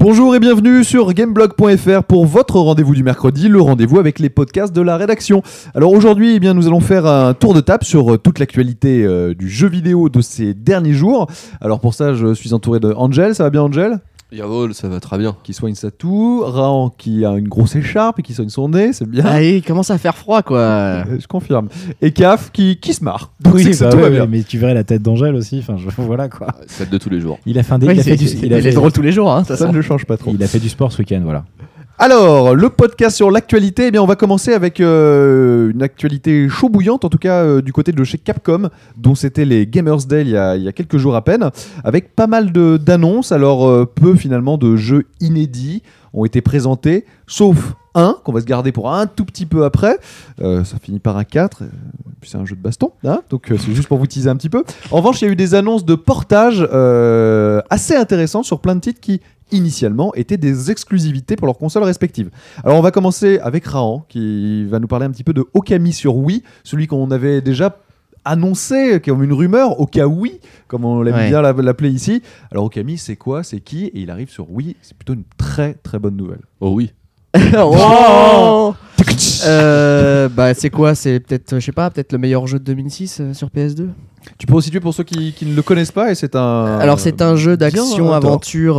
Bonjour et bienvenue sur gameblog.fr pour votre rendez-vous du mercredi, le rendez-vous avec les podcasts de la rédaction. Alors aujourd'hui, nous allons faire un tour de table sur toute l'actualité du jeu vidéo de ces derniers jours. Alors pour ça, je suis entouré de Angel. Ça va bien, Angel ? Yavol, ça va très bien. Qui soigne sa toux, Rahan qui a une grosse écharpe et qui soigne son nez, c'est bien. Ah, il commence à faire froid, quoi. Je confirme. Et Caf qui se marre. Donc oui, tout va bien. Mais tu verrais la tête d'Angèle aussi. Enfin, voilà quoi. Celle de tous les jours. Il a fait il est drôle tous les jours, hein, Ça ne change pas trop. Il a fait du sport ce week-end, voilà. Alors, le podcast sur l'actualité, on va commencer avec une actualité chaud bouillante, en tout cas du côté de chez Capcom, dont c'était les Gamers Day il y a quelques jours à peine, avec pas mal d'annonces. Alors, peu finalement de jeux inédits ont été présentés, sauf un qu'on va se garder pour un tout petit peu après. Ça finit par un 4, puis c'est un jeu de baston, hein, donc c'est juste pour vous teaser un petit peu. En revanche, il y a eu des annonces de portage assez intéressantes sur plein de titres qui initialement étaient des exclusivités pour leurs consoles respectives. Alors on va commencer avec Rahan qui va nous parler un petit peu de Okami sur Wii, celui qu'on avait déjà annoncé comme une rumeur, Okawi comme on l'aime bien l'appeler ici. Alors Okami c'est quoi, c'est qui, et il arrive sur Wii, c'est plutôt une très très bonne nouvelle. Oh oui. Oh c'est quoi? C'est peut-être, je sais pas, peut-être le meilleur jeu de 2006 sur PS2. Tu peux resituer pour ceux qui ne le connaissent pas, et c'est un... Alors c'est un jeu d'action-aventure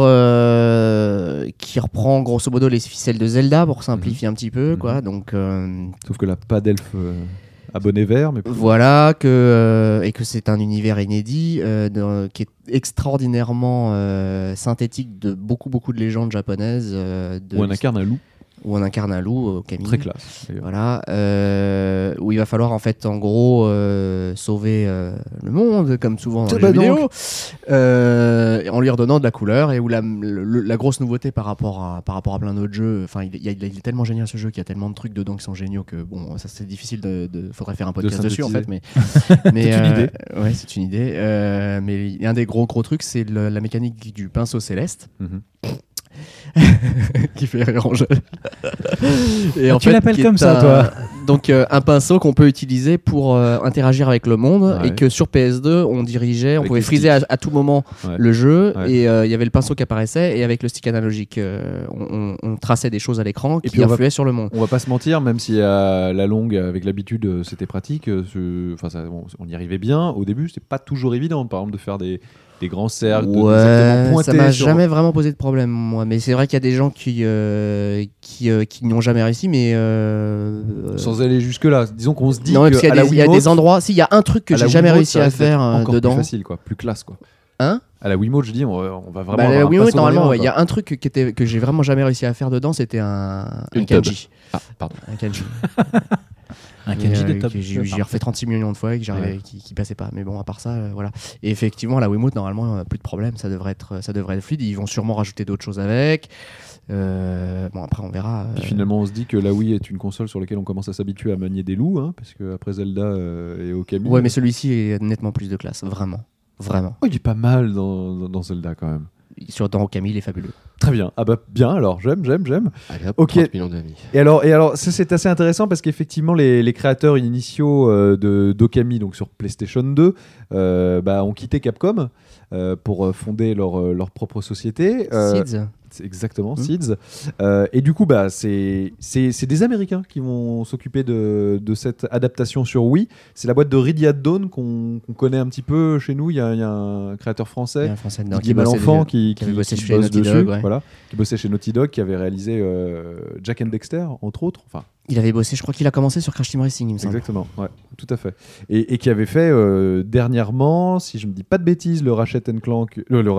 qui reprend grosso modo les ficelles de Zelda pour simplifier un petit peu, quoi. Donc, sauf que là, pas d'elfe à bonnet vert. Mais voilà, et que c'est un univers inédit qui est extraordinairement synthétique de beaucoup de légendes japonaises. Où on incarne un loup. Où on incarne un loup, Okami. Très classe. Voilà, où il va falloir en fait en gros sauver le monde, comme souvent dans les jeux vidéo, en lui redonnant de la couleur, et où la grosse nouveauté par rapport à plein d'autres jeux, enfin il est tellement génial ce jeu qu'il y a tellement de trucs dedans qui sont géniaux que bon, ça c'est difficile faudrait faire un podcast dessus en fait, mais c'est une idée. Ouais, c'est une idée, mais un des gros trucs c'est la mécanique du pinceau céleste. Qui fait rire Angèle. Et en tu fait, l'appelles comme ça, toi. Donc un pinceau qu'on peut utiliser pour interagir avec le monde, et que sur PS2 on dirigeait, on pouvait friser à tout moment le jeu, et il y avait le pinceau qui apparaissait, et avec le stick analogique on traçait des choses à l'écran qui influaient sur le monde. On va pas se mentir, même si à la longue avec l'habitude c'était pratique, on y arrivait bien. Au début c'était pas toujours évident, par exemple de faire des grands cercles exactement pointés. Ça m'a jamais vraiment posé de problème, moi. Mais c'est vrai qu'il y a des gens qui n'y ont jamais réussi, mais sans aller jusque là. Disons qu'on se dit non, qu'il y a des endroits. S'il y a un truc que j'ai jamais réussi à faire encore dedans, plus facile, quoi, plus classe, quoi. Hein? À la Wiimote, je dis, on va vraiment. À la Wiimote, normalement, il y a un truc que j'ai vraiment jamais réussi à faire dedans, c'était un kanji. Ah, pardon. Un kanji. Un kanji de top. J'ai refait 36 millions de fois et que j'arrivais, qui passait pas. Mais bon, à part ça, voilà. Et effectivement, la Wiimote, normalement, plus de problème. Ça devrait être fluide. Ils vont sûrement rajouter d'autres choses avec. Bon, après, on verra. Puis finalement, on se dit que la Wii est une console sur laquelle on commence à s'habituer à manier des loups, hein, parce que après Zelda et Okami. Ouais, mais celui-ci est nettement plus de classe, vraiment. Oh, il est pas mal dans Zelda quand même. Dans Okami, il est fabuleux. Très bien. Ah bah bien, alors j'aime. Allez, hop, ok. 30 millions d'amis. Et alors ça, c'est assez intéressant parce qu'effectivement les créateurs initiaux d'Okami, donc sur PlayStation 2, ont quitté Capcom pour fonder leur propre société. Seeds. Exactement, Seeds. Et du coup, c'est des Américains qui vont s'occuper de cette adaptation sur Wii. C'est la boîte de Radiant Dawn qu'on connaît un petit peu chez nous. Il y a un créateur français, Guy Malenfant, qui bossait chez bosse Naughty dessus, Dog, voilà, qui bossait chez Naughty Dog, qui avait réalisé Jack and Dexter, entre autres. Enfin, il avait bossé, je crois qu'il a commensé sur Crash Team Racing, il me semble. Exactement, ouais, tout à fait. Et qui avait fait dernièrement, si je me dis pas de bêtises, le Ratchet & Clank,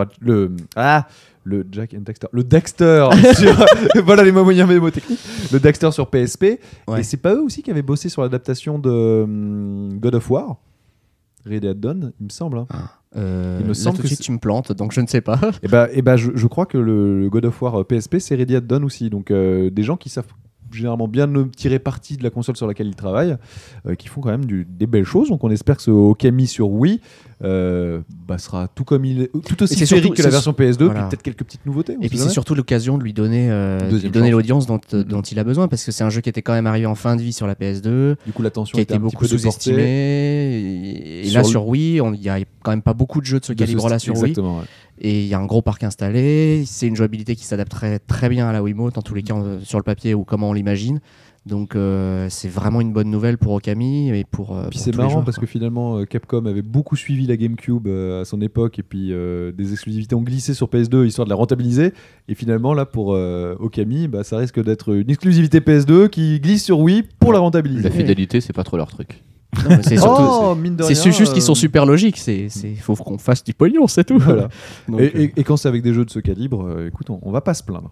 le Jack and Dexter, le Dexter voilà les moyens mémotechniques, le Dexter sur PSP. Et c'est pas eux aussi qui avaient bossé sur l'adaptation de God of War, Red Dead Dawn, il me semble, hein. Il me semble que tu me plantes, donc je ne sais pas. Et bah je crois que le God of War PSP c'est Red Dead Dawn aussi, donc des gens qui savent généralement bien tirer parti de la console sur laquelle ils travaillent, qui font quand même des belles choses. Donc on espère que ce Okami sur Wii sera tout aussi c'est sphérique surtout- que la c'est- version PS2, voilà. puis peut-être quelques petites nouveautés. on Et sait puis jamais. c'est surtout l'occasion de lui donner, Deuxième chance. l'audience dont il a besoin, parce que c'est un jeu qui était quand même arrivé en fin de vie sur la PS2, Du coup, l'attention qui a était été un petit beaucoup peu déportée. sous-estimé. Et là sur Wii, il y a quand même pas beaucoup de jeux de ce calibre-là sur Wii. Exactement, ouais. Et il y a un gros parc installé. C'est une jouabilité qui s'adapterait très bien à la Wiimote, en tous les cas sur le papier ou comment on l'imagine. Donc c'est vraiment une bonne nouvelle pour Okami et pour. Puis pour c'est tous les marrant joueurs, parce que quoi. finalement Capcom avait beaucoup suivi la GameCube à son époque et puis des exclusivités ont glissé sur PS2 histoire de la rentabiliser et finalement là pour Okami ça risque d'être une exclusivité PS2 qui glisse sur Wii pour la rentabiliser. La fidélité, c'est pas trop leur truc. Non, mais c'est surtout. Mine de C'est rien, juste qu'ils sont super logiques. C'est faut qu'on fasse du pognon, c'est tout. Voilà. Donc, Et quand c'est avec des jeux de ce calibre, écoute, on va pas se plaindre.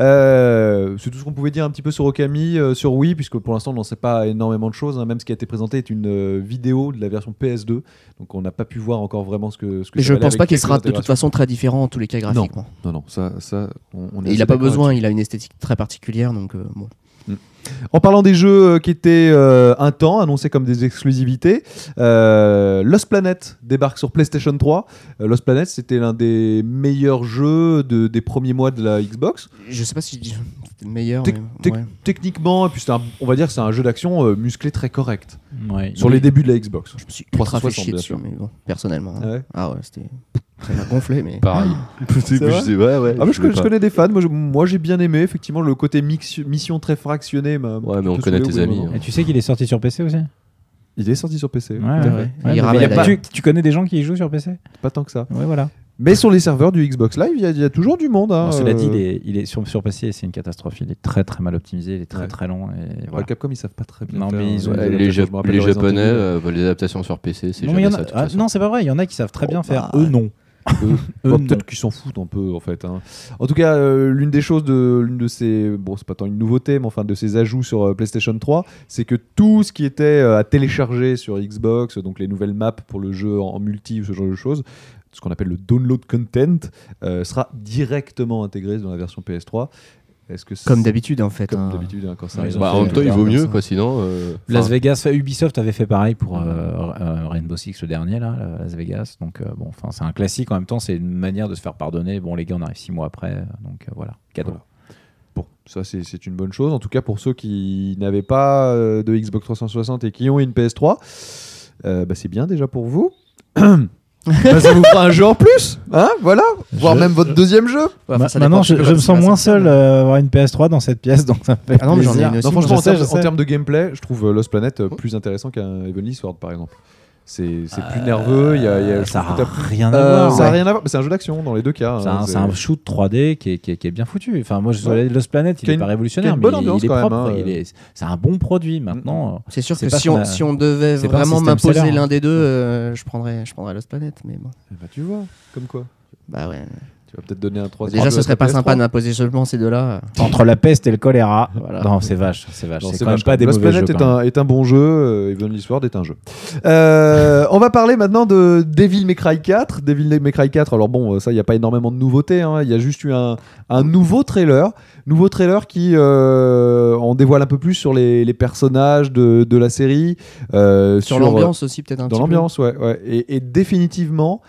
C'est tout ce qu'on pouvait dire un petit peu sur Okami, sur Wii, puisque pour l'instant on n'en sait pas énormément de choses. Même ce qui a été présenté est une vidéo de la version PS2, donc on n'a pas pu voir encore vraiment ce que. et ça je valait pense avec pas qu'il quelques sera de toute intégrations. façon très différent en tous les cas graphiquement. Non, ça, on est Et il assez a pas d'accord besoin. là-dessus. Il a une esthétique très particulière, donc bon. En parlant des jeux qui étaient un temps annoncés comme des exclusivités, Lost Planet débarque sur PlayStation 3. Lost Planet, c'était l'un des meilleurs jeux des premiers mois de la Xbox. Je sais pas si c'était le meilleur. Tec- mais ouais. Techniquement, et puis on va dire que c'est un jeu d'action musclé très correct. Ouais. Sur les débuts de la Xbox. Je me suis ultra fait 360, chier bien dessus, sûr. mais bon, personnellement. Ah ouais. Ah ouais, c'était. Ça m'a gonflé, mais. Pareil. C'est vrai ouais. Ah, moi, je connais des fans. Moi, j'ai bien aimé. Effectivement, le côté mission très fractionné. Ouais, mais on connaît tes amis, hein. Et tu sais qu'il est sorti sur PC aussi. Il est sorti sur PC. Ouais, tout à fait. ouais. Il mais ramène y a pas- d'ailleurs. tu connais des gens qui y jouent sur PC? Pas tant que ça. Ouais, voilà. Mais sur les serveurs du Xbox Live, il y a toujours du monde. Hein, Alors, cela dit, il est sur PC, c'est une catastrophe. Il est très très mal optimisé, il est très Ouais. très long. Et Ouais, voilà. Capcom, ils savent pas très bien. Non, faire, mais ils ont- les Les, adaptations. Je me rappelle de Resident Japonais, Evil. les adaptations sur PC, c'est Non, mais il y jamais en a- ça. de toute ah, façon. non, c'est pas vrai. Il y en a qui savent très bien faire. bah, Eux, non. Eux, Bon, non. peut-être qu'ils s'en foutent un peu en fait. Hein. En tout cas, l'une de ces, bon c'est pas tant une nouveauté, mais enfin de ces ajouts sur PlayStation 3, c'est que tout ce qui était à télécharger sur Xbox, donc les nouvelles maps pour le jeu en multi ou ce genre de choses, ce qu'on appelle le download content, sera directement intégré dans la version PS3. Est-ce que Comme d'habitude, en fait. Comme hein. d'habitude, hein, quand ça Ouais, arrive. ils ont Bah, fait en même temps, il vaut comme mieux, ça. quoi, sinon. Las Vegas, Ubisoft avait fait pareil pour Rainbow Six le dernier là, Las Vegas. Donc bon, enfin c'est un classique en même temps, c'est une manière de se faire pardonner. Bon les gars, on arrive 6 mois après, donc voilà, cadeau. Voilà. Bon, ça c'est une bonne chose. En tout cas pour ceux qui n'avaient pas de Xbox 360 et qui ont une PS3, c'est bien déjà pour vous. Ça vous fera un jeu en plus, hein, voilà, voire Je- même votre deuxième jeu. Ouais, enfin, ça Maintenant, dépend un peu je me comme sens ça moins va sortir, seul à avoir une PS3 dans cette pièce, donc ça me fait Ah non, mais j'en ai plaisir. une aussi. Non, franchement, Je sais, en termes de gameplay, je trouve Lost Planet plus intéressant qu'un Heavenly Sword, par exemple. C'est plus nerveux. Ça je trouve que n'a rien à Euh, voir. ça a ouais. rien à voir. Mais c'est un jeu d'action dans les deux cas. C'est hein, un, c'est un shoot 3D qui est bien foutu. Enfin, moi, Lost Planet, il Qui a est pas une révolutionnaire, bonne mais ambiance il est quand même, propre. hein. C'est un bon produit maintenant. C'est sûr C'est que pas si ce on, qu'on a- si on devait c'est pas un vraiment système m'imposer seller, hein. l'un des deux, je prendrais Lost Planet, mais bon. Bah, tu vois, comme quoi. Bah ouais. Tu vas peut-être donner un 3. Déjà, ce serait pas sympa de m'imposer seulement ces deux-là. Entre la peste et le choléra. Voilà. Non, c'est vache. C'est Non, quand même vache, pas des Lost mauvais jeux. Planet quand même. est un bon jeu. Heavenly Sword est un jeu. On va parler maintenant de Devil May Cry 4. Devil May Cry 4, alors bon, ça, il n'y a pas énormément de nouveautés. Hein. Il y a juste eu un nouveau trailer. Nouveau trailer qui en dévoile un peu plus sur les personnages de la série. Sur l'ambiance aussi, peut-être un dans petit peu. l'ambiance, ouais. Et définitivement,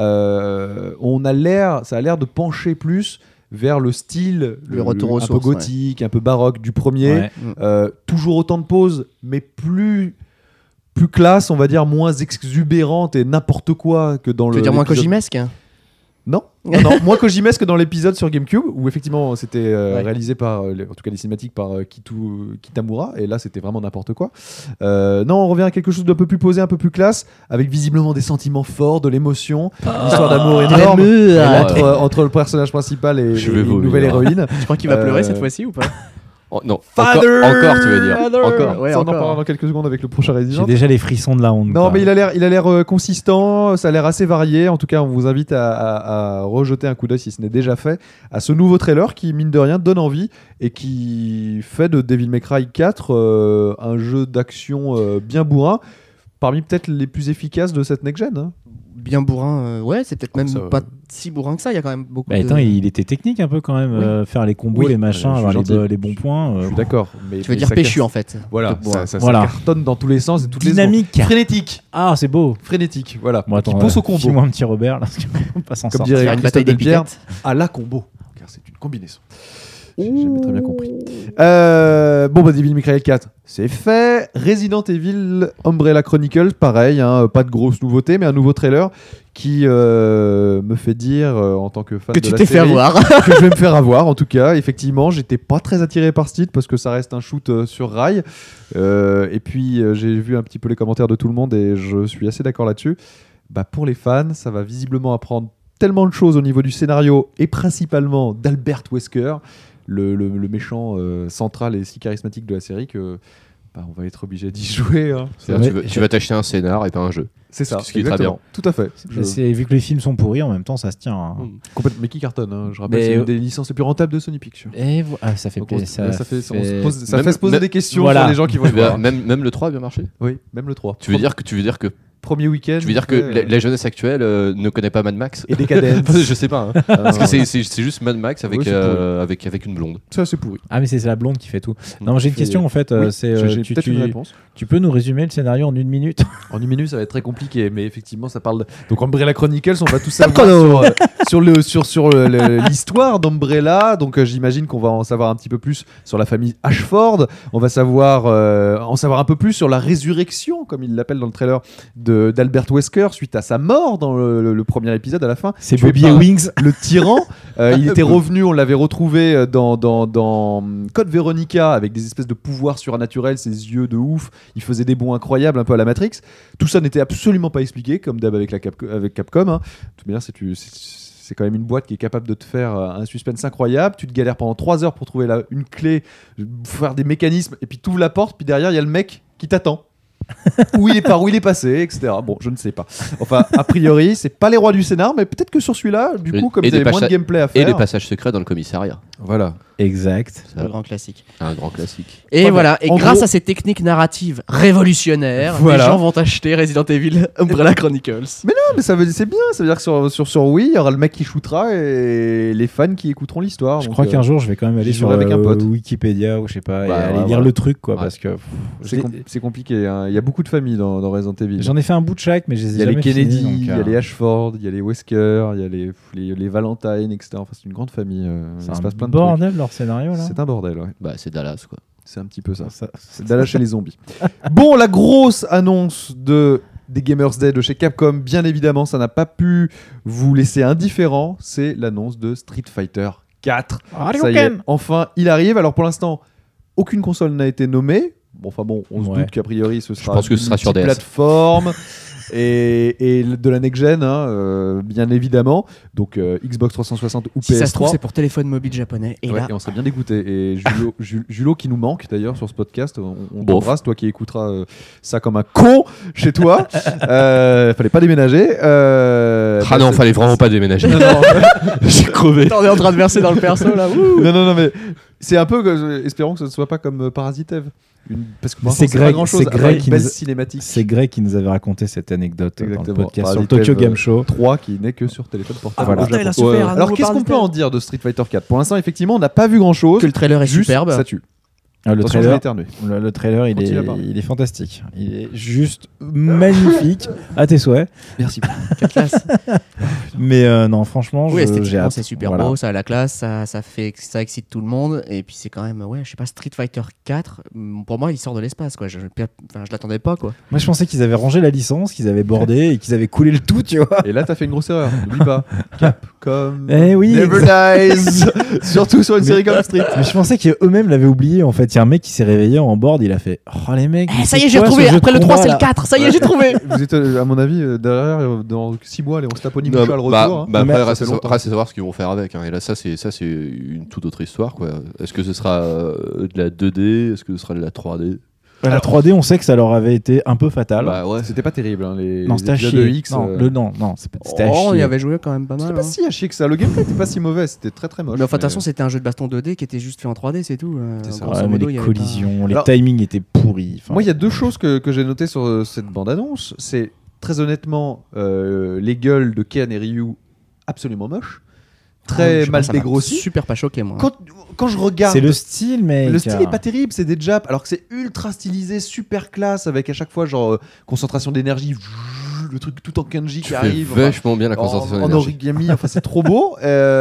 ça a l'air de pencher plus vers le style Le retour aux un peu sources, gothique, un peu baroque du premier. Ouais. Toujours autant de poses, mais plus classe, on va dire, moins exubérante et n'importe quoi que dans Tu le. veux dire moins l'épisode- Kojimesque hein Non, moins Kojimesque que dans l'épisode sur GameCube, où effectivement c'était réalisé par, en tout cas les cinématiques par Kitamura, et là c'était vraiment n'importe quoi. Non, on revient à quelque chose d'un peu plus posé, un peu plus classe, avec visiblement des sentiments forts, de l'émotion, une histoire d'amour énorme entre le personnage principal et Je vais une vomir. nouvelle héroïne. Tu crois qu'il va pleurer cette fois-ci ou pas Oh, non, Father encore, tu veux dire. Father Encore. Ouais, Ça, on en encore. parlera dans quelques secondes avec le prochain J'ai Resident. déjà les frissons de la honte. Non, quoi. mais il a l'air consistant, ça a l'air assez varié. En tout cas, on vous invite à rejeter un coup d'œil si ce n'est déjà fait à ce nouveau trailer qui, mine de rien, donne envie et qui fait de Devil May Cry 4 un jeu d'action bien bourrin, parmi peut-être les plus efficaces de cette next-gen. Hein. bien bourrin. Ouais, c'est peut-être même Ça, pas si bourrin que ça. Il y a quand même beaucoup. Bah, attends, il était technique un peu quand même, faire les combos, Oui, les machins, je suis avoir gentil. les bons points. Je suis d'accord. Mais Tu veux dire péchu en fait. Voilà, De bourrin. ça Voilà. cartonne dans tous les sens et toutes Dynamique. les secondes. Frénétique. Ah, c'est beau. Frénétique, voilà. Bon, attends, Qui pense au combo. file-moi un petit Robert, là, parce qu'on pas s'en Comme sortir. dirait Faire une Christophe bataille des Delpierre, piquettes. à la combo, car c'est une combinaison. J'ai jamais très bien compris. Bon, bah, Devil May Cry 4, c'est fait. Resident Evil Umbrella Chronicles, pareil, hein, pas de grosse nouveauté, mais un nouveau trailer qui me fait dire, en tant que fan Que de tu la t'es fait série, avoir. que je vais me faire avoir. En tout cas, effectivement, j'étais pas très attiré par ce titre parce que ça reste un shoot sur rail. Et puis, j'ai vu un petit peu les commentaires de tout le monde et je suis assez d'accord là-dessus. Bah, pour les fans, ça va visiblement apprendre tellement de choses au niveau du scénario et principalement d'Albert Wesker, le méchant central et si charismatique de la série que bah, on va être obligé d'y jouer. Hein. C'est-à-dire, tu vas t'acheter un scénar et pas un jeu. C'est ça, Ce qui est très exactement. Tout à fait. Vu que les films sont pourris, en même temps, ça se tient. Hein. Complètement, mais qui cartonne, hein. Je rappelle, Mais, c'est une des licences les plus rentables de Sony Pictures. Et ça fait Donc, plaisir. ça fait Même- se poser des questions Voilà. sur les gens qui vont y voir. Même le 3 a bien marché. Oui, même le 3. Tu veux dire que Premier week-end. la jeunesse actuelle ne connaît pas Mad Max? Et Decadence. Je sais pas. Hein. Parce que c'est juste Mad Max avec, Oui, c'est pourri. avec une blonde. Ça, c'est pourri. Ah, mais c'est la blonde qui fait tout. Non, j'ai une question en fait. Oui, C'est, j'ai peut-être une réponse. tu peux nous résumer le scénario en 1 minute? En une minute, ça va être très compliqué, mais effectivement, ça parle. Donc, Umbrella Chronicles, on va tout savoir sur l'histoire d'Umbrella. Donc, j'imagine qu'on va en savoir un petit peu plus sur la famille Ashford. On va en savoir un peu plus sur la résurrection, comme il l'appelle dans le trailer, d'Albert Wesker suite à sa mort dans le premier épisode à la fin. C'est Tué Bobby par Wings. le tyran. Il était revenu, on l'avait retrouvé dans Code Veronica avec des espèces de pouvoirs surnaturels, ses yeux de ouf. Il faisait des bonds incroyables, un peu à la Matrix. Tout ça n'était absolument pas expliqué, comme d'hab avec Capcom. Hein. De toute manière, c'est quand même une boîte qui est capable de te faire un suspense incroyable. Tu te galères pendant 3 heures pour trouver une clé, faire des mécanismes, et puis tu ouvres la porte, puis derrière, il y a le mec qui t'attend. Où il est passé, etc. Bon, je ne sais pas. Enfin, a priori, c'est pas les rois du scénar, mais peut-être que sur celui-là, du coup, comme Et ils avaient des moins de gameplay à faire. Et les passages secrets dans le commissariat. Voilà. Exact. Le grand classique. Un grand classique. Et Ouais, voilà, bah, et en grâce gros- à ces techniques narratives révolutionnaires, Voilà. les gens vont acheter Resident Evil Umbrella Chronicles. Non, mais c'est bien. Ça veut dire que sur Wii, il y aura le mec qui shootera et les fans qui écouteront l'histoire. Je Donc, crois qu'un jour, je vais quand même aller j'y sur jouerai avec un pote. Wikipédia ou je sais pas, et Ouais, aller ouais, lire ouais. le truc, quoi, Ouais. parce que c'est compliqué. Hein. Il y a beaucoup de familles dans Resident Evil. j'en ai fait un bout de chaque, mais je les ai Il y a les jamais Kennedy, finis, donc, il y a les Ashford, il y a les Wesker, il y a les Valentine, etc. Enfin, c'est une grande famille. c'est Il se un passe plein de trucs. bordel leur scénario là. C'est un bordel, ouais. Bah, c'est Dallas, quoi. C'est un petit peu ça. Ça- C'est d'aller chez les zombies. Bon, la grosse annonce des Gamers Day de chez Capcom, bien évidemment, ça n'a pas pu vous laisser indifférent. C'est l'annonce de Street Fighter 4. Ça y est, enfin, il arrive. Alors pour l'instant, aucune console n'a été nommée. Bon, enfin bon, on se Ouais. doute qu'a priori, ce sera pense que ce sera sur DS. plateforme. Et de la next-gen, hein, bien évidemment. Donc Xbox 360 ou Si PS3. ça se trouve, c'est pour téléphone mobile japonais. Et Ouais, là, et on serait bien dégoûté. Et Julo qui nous manque d'ailleurs sur ce podcast, on Bon. t'embrasse, toi qui écouteras ça comme un con chez toi. Fallait pas déménager. Ah non, fallait vraiment pas déménager. Non, non, J'ai crevé. on est en train de verser dans le perso là. Ouh. non, mais c'est un peu. Espérons que ce ne soit pas comme Parasite Eve. Parce que pour C'est l'instant, pas Greg- grand chose. c'est Greg qui belle nous- cinématique. C'est Greg qui nous avait raconté cette anecdote dans le Exactement. podcast sur le Parasite Tokyo Eve, Game Show. 3 qui n'est que sur téléphone portable. Voilà. au putain, il a Japon. super, un Alors nouveau qu'est-ce qu'on Parasite peut Eve. en dire de Street Fighter 4 ? Pour l'instant, effectivement, on n'a pas vu grand chose. Que le trailer est Juste, superbe. ça tue. Le Attention, je vais trailer, éternuer. le trailer Continue à parler. il est fantastique. Il est juste magnifique, à tes souhaits. Merci. Quelle classe. Mais non, franchement, Oui, j'ai esthétiquement, hâte. c'est super Voilà. beau, ça a la classe, ça excite tout le monde. Et puis c'est quand même, ouais, je sais pas, Street Fighter 4, pour moi, il sort de l'espace, quoi. Je l'attendais pas, quoi. Moi, je pensais qu'ils avaient rangé la licence, qu'ils avaient bordé et qu'ils avaient coulé le tout, tu vois. Et là, t'as fait une grosse erreur. N'oublie pas. Capcom. Eh oui, Never dies. Surtout sur une série comme Street. Mais je pensais qu'eux-mêmes l'avaient oublié. En fait, il y a un mec qui s'est réveillé en board, il a fait oh les mecs. mais Ça c'est y est, j'ai quoi, retrouvé. ce jeu Après de le 3, combat, c'est le là 4. Ça y est, j'ai trouvé. Vous êtes, à mon avis, derrière, dans 6 mois, allez, on se tape au niveau Non, à le retour. bah, hein. bah Mais après, ça reste fait à savoir- longtemps. reste à savoir ce qu'ils vont faire avec. Hein. Et là, ça, c'est une toute autre histoire. Quoi. Est-ce que ce sera de la 2D? Est-ce que ce sera de la 3D? La 3D, on sait que ça leur avait été un peu fatal. Bah ouais. C'était pas terrible, hein, les non, c'était à épisodes chier. de X. Non, c'était à Oh, chier. il y avait joué quand même pas C'était mal. pas si à chier que ça. Le gameplay était pas si mauvais, c'était très très moche. Mais enfin, de toute mais- façon, c'était un jeu de baston 2D qui était juste fait en 3D, c'est tout. C'est ça. Grosso Ouais, mais modo, les il y avait pas- collisions, les Alors- timings étaient pourris. Enfin, Moi, il y a deux choses que j'ai notées sur cette bande-annonce. C'est très honnêtement, les gueules de Ken et Ryu, absolument moches. Très mal dégrossi. Super pas choqué, moi. Quand je regarde. C'est le style, mais. Le style est pas terrible, c'est des japs, alors que c'est ultra stylisé, super classe, avec à chaque fois, genre, concentration d'énergie, le truc tout en kanji qui arrive. Vachement bien la concentration en d'énergie. origami, enfin c'est trop beau.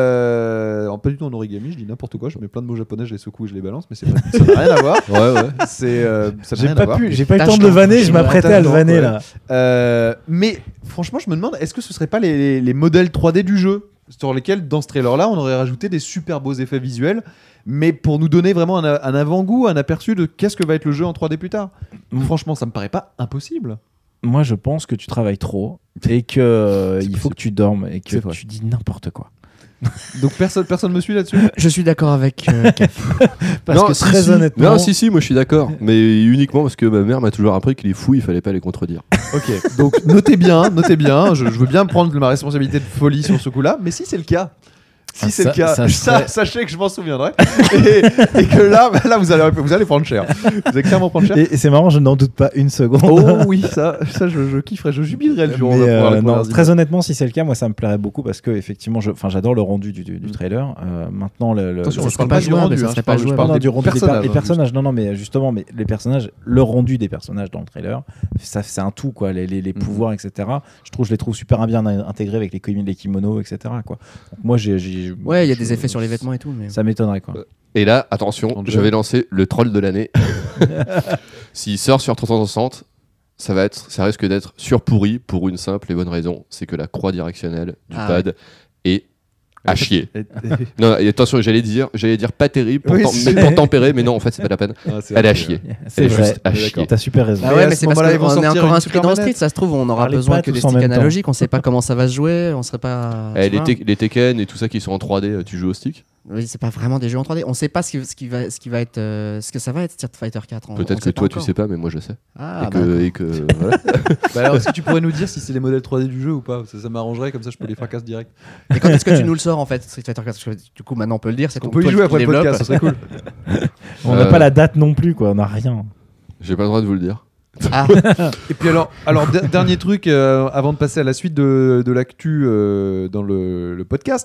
Pas du tout en origami, je dis n'importe quoi, je mets plein de mots japonais, je les secoue et je les balance, mais ça n'a rien à voir. Ouais. Ça n'a rien à voir. J'ai pas eu le temps de le vanner, je m'apprêtais à le vanner là. Mais franchement, je me demande, est-ce que ce serait pas les modèles 3D du jeu sur lesquels, dans ce trailer-là, on aurait rajouté des super beaux effets visuels, mais pour nous donner vraiment un avant-goût, un aperçu de qu'est-ce que va être le jeu en 3D plus tard. Franchement, ça me paraît pas impossible. Moi, je pense que tu travailles trop et que il faut que tu dormes et que tu dis n'importe quoi. Donc personne me suit là-dessus. Je suis d'accord avec parce que très honnêtement. Non, si, moi je suis d'accord, mais uniquement parce que ma mère m'a toujours appris que les fous, il fallait pas les contredire. Ok, donc notez bien, je veux bien prendre ma responsabilité de folie sur ce coup-là, mais si c'est le cas. Si c'est le cas, sachez que je m'en souviendrai et que là vous allez prendre cher. Vous allez clairement prendre cher. Et c'est marrant, je n'en doute pas une seconde. Oh oui, ça je kifferais, je jubilerais le jour. Non, très honnêtement, si c'est le cas, moi ça me plairait beaucoup parce que effectivement, j'adore le rendu du trailer. Maintenant, attention, je parle pas du rendu, ça serait pas jouable. Non, du rendu des personnages. Non, mais justement, les personnages, le rendu des personnages dans le trailer, ça c'est un tout quoi. Les pouvoirs, etc. Je les trouve super bien intégrés avec les kimonos, etc. Quoi. Donc moi ouais, il y a des effets sur les vêtements et tout, mais ça m'étonnerait quoi. Et là, attention, je vais lancer le troll de l'année. S'il sort sur 360, ça risque d'être surpourri pour une simple et bonne raison, c'est que la croix directionnelle du pad est à chier. Non, et attention, j'allais dire pas terrible pour tempérer, mais non, en fait, c'est pas la peine. Elle est à chier. C'est elle est vrai. juste à chier. T'as super raison. Ah ouais, mais c'est parce qu'on est encore inscrit dans le Street, ça se trouve, on aura besoin que des sticks analogiques, on sait pas comment ça va se jouer, on serait pas. Les Tekken et tout ça qui sont en 3D, tu joues au stick? Oui, c'est pas vraiment des jeux en 3D. On sait pas ce que ça va être Street Fighter 4. Peut-être que toi tu sais pas, mais moi je sais. Et que voilà. Alors est-ce que tu pourrais nous dire si c'est les modèles 3D du jeu ou pas? Ça m'arrangerait, comme ça je peux les fracasser direct. Et quand est-ce que tu nous le sors en fait, Street Fighter 4? Parce que, du coup maintenant on peut le dire, c'est qu'on peut y jouer après le podcast, ça serait cool. On n'a pas la date non plus quoi, on n'a rien. J'ai pas le droit de vous le dire. Ah. Et puis alors dernier truc avant de passer à la suite de l'actu dans le podcast.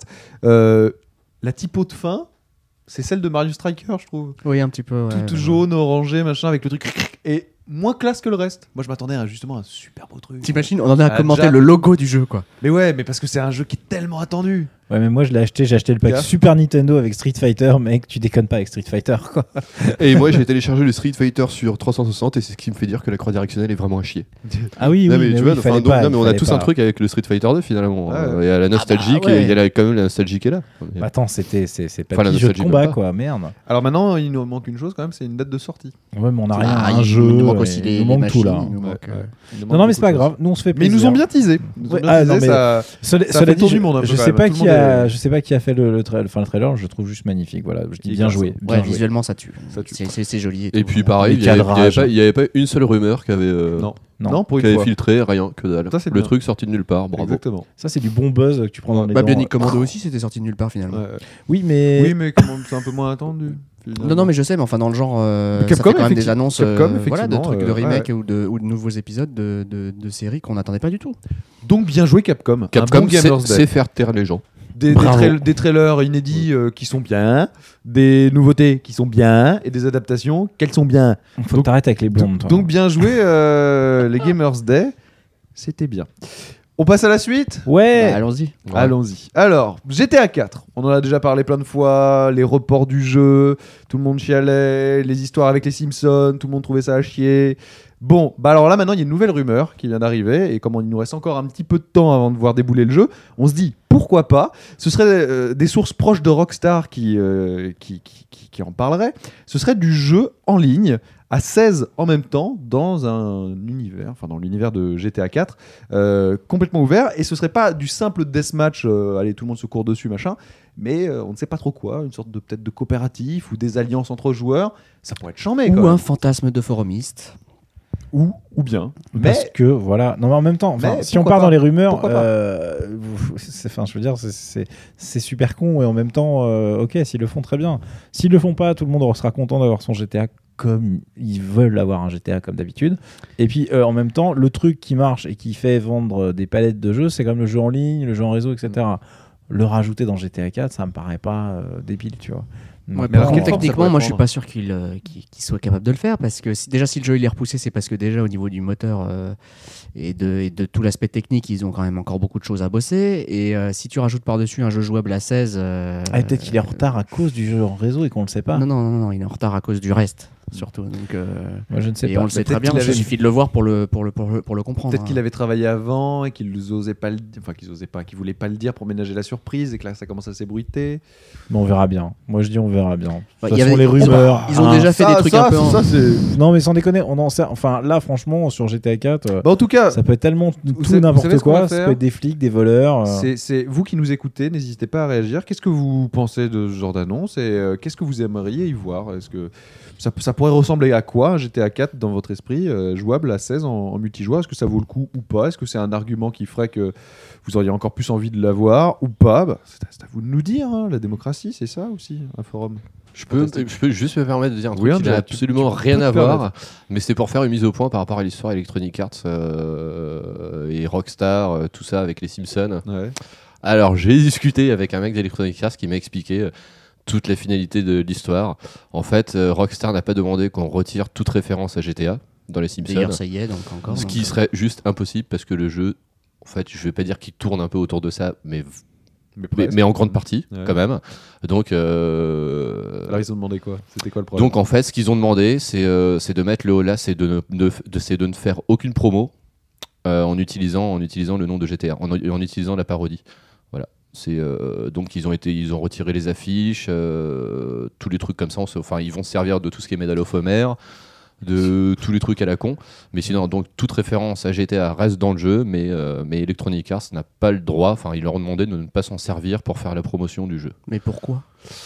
La typo de fin, c'est celle de Mario Striker, je trouve. Oui, un petit peu. Ouais, tout jaune, orangé, machin, avec le truc. Et moins classe que le reste. Moi, je m'attendais à justement un super beau truc. T'imagines, on en a commenté le logo du jeu, quoi. Mais ouais, mais parce que c'est un jeu qui est tellement attendu. Ouais, mais moi je l'ai acheté, j'ai acheté le pack Super Nintendo avec Street Fighter, mec, tu déconnes pas avec Street Fighter quoi. Et moi j'ai téléchargé le Street Fighter sur 360 et c'est ce qui me fait dire que la croix directionnelle est vraiment à chier. Ah oui, non, mais tu vois, mais on a tous un truc avec le Street Fighter 2 finalement. Il y a la nostalgie, il y a quand même la nostalgie qui est là. Attends, c'est pas un jeu de combat quoi, merde. Alors maintenant, il nous manque une chose quand même, c'est une date de sortie. Ouais, mais on a rien, un jeu. Il nous manque aussi les machines. Tout là. Non, mais c'est pas grave, nous on se fait plaisir. Mais ils nous ont bien teasé. Ça fait tour du monde un peu. Je sais pas qui a fait le trailer, je le trouve juste magnifique. Voilà, je dis bien joué. Ouais, visuellement ça tue. C'est joli. Et puis pareil, il y avait pas une seule rumeur qui avait filtré, rien que dalle. Le truc sorti de nulle part, bravo. Exactement. Ça c'est du bon buzz que tu prends dans les dents. Bionic Commando aussi c'était sorti de nulle part finalement. Oui, mais c'est un peu moins attendu. Non, mais je sais, mais enfin dans le genre, ça fait quand même des annonces de trucs de remake ou de nouveaux épisodes de séries qu'on n'attendait pas du tout. Donc bien joué Capcom. Capcom c'est faire taire les gens. Des trailers inédits qui sont bien, des nouveautés qui sont bien et des adaptations qu'elles sont bien. Faut que t'arrêtes avec les blondes. Donc bien joué les Gamers Day, c'était bien. On passe à la suite ? Ouais, allons-y. Ouais. Allons-y. Alors, GTA 4, on en a déjà parlé plein de fois, les reports du jeu, tout le monde chialait, les histoires avec les Simpsons, tout le monde trouvait ça à chier. Bon, bah alors là maintenant il y a une nouvelle rumeur qui vient d'arriver et comme il nous reste encore un petit peu de temps avant de voir débouler le jeu, on se dit pourquoi pas. Ce serait des sources proches de Rockstar qui en parleraient. Ce serait du jeu en ligne à 16 en même temps dans un univers, enfin dans l'univers de GTA 4 complètement ouvert, et ce serait pas du simple deathmatch, allez tout le monde se court dessus machin, mais on ne sait pas trop quoi, une sorte de peut-être de coopératif ou des alliances entre joueurs, ça pourrait être charmé ou quand même. Un fantasme de forumiste. ou bien. Parce que voilà, non mais en même temps, si on part dans les rumeurs, je veux dire, c'est super con et en même temps, ok, s'ils le font très bien. S'ils le font pas, tout le monde sera content d'avoir son GTA comme ils veulent avoir un GTA comme d'habitude. Et puis en même temps, le truc qui marche et qui fait vendre des palettes de jeux, c'est comme le jeu en ligne, le jeu en réseau, etc. Le rajouter dans GTA 4, ça me paraît pas débile, tu vois. Ouais, mais alors, techniquement, moi je suis pas sûr qu'il soit capable de le faire parce que si le jeu il est repoussé, c'est parce que déjà au niveau du moteur et de tout l'aspect technique, ils ont quand même encore beaucoup de choses à bosser. Et si tu rajoutes par-dessus un jeu jouable à 16. Peut-être qu'il est en retard à cause du jeu en réseau et qu'on le sait pas. Non, il est en retard à cause du reste. Surtout. Donc, moi, je ne sais et pas. on le sait très bien, il suffit de le voir pour le comprendre. Peut-être qu'il avait travaillé avant et qu'il n'osait pas qu'il voulait pas le dire pour ménager la surprise et que là ça commence à s'ébruiter. Mais on verra bien. Moi je dis on verra bien. De toute façon, les rumeurs. Ils ont déjà fait des trucs un peu. Non mais sans déconner, on en sait. Enfin là franchement sur GTA 4. En tout cas, ça peut être tellement tout n'importe quoi. Ça peut être des flics, des voleurs. C'est vous qui nous écoutez, n'hésitez pas à réagir. Qu'est-ce que vous pensez de ce genre d'annonce et qu'est-ce que vous aimeriez y voir? Est-ce que ça pourrait ressembler à quoi un GTA 4 dans votre esprit, jouable à 16 en multijoueur? Est-ce que ça vaut le coup ou pas? Est-ce que c'est un argument qui ferait que vous auriez encore plus envie de l'avoir ou pas? C'est à vous de nous dire, hein. La démocratie, c'est ça aussi, un forum. Je peux juste me permettre de dire un truc qui n'a absolument rien à voir, mais c'est pour faire une mise au point par rapport à l'histoire Electronic Arts et Rockstar, tout ça avec les Simpsons. Ouais. Alors j'ai discuté avec un mec d'Electronic Arts qui m'a expliqué toute la finalité de l'histoire. En fait, Rockstar n'a pas demandé qu'on retire toute référence à GTA dans les Simpsons. D'ailleurs, ça y est, donc encore. Ce qui serait juste impossible parce que le jeu, en fait, je vais pas dire qu'il tourne un peu autour de ça, mais en grande partie, quand même. Donc, alors ils ont demandé quoi? C'était quoi le problème? Donc en fait, ce qu'ils ont demandé, c'est de mettre le holà, c'est de ne faire aucune promo en utilisant le nom de GTA, en utilisant la parodie. Voilà. Donc ils ont retiré les affiches, tous les trucs comme ça. Enfin, ils vont se servir de tout ce qui est Medal of Honor, de tous les trucs à la con. Mais sinon, donc toute référence à GTA reste dans le jeu, mais Electronic Arts n'a pas le droit. Enfin, ils leur ont demandé de ne pas s'en servir pour faire la promotion du jeu. Mais pourquoi?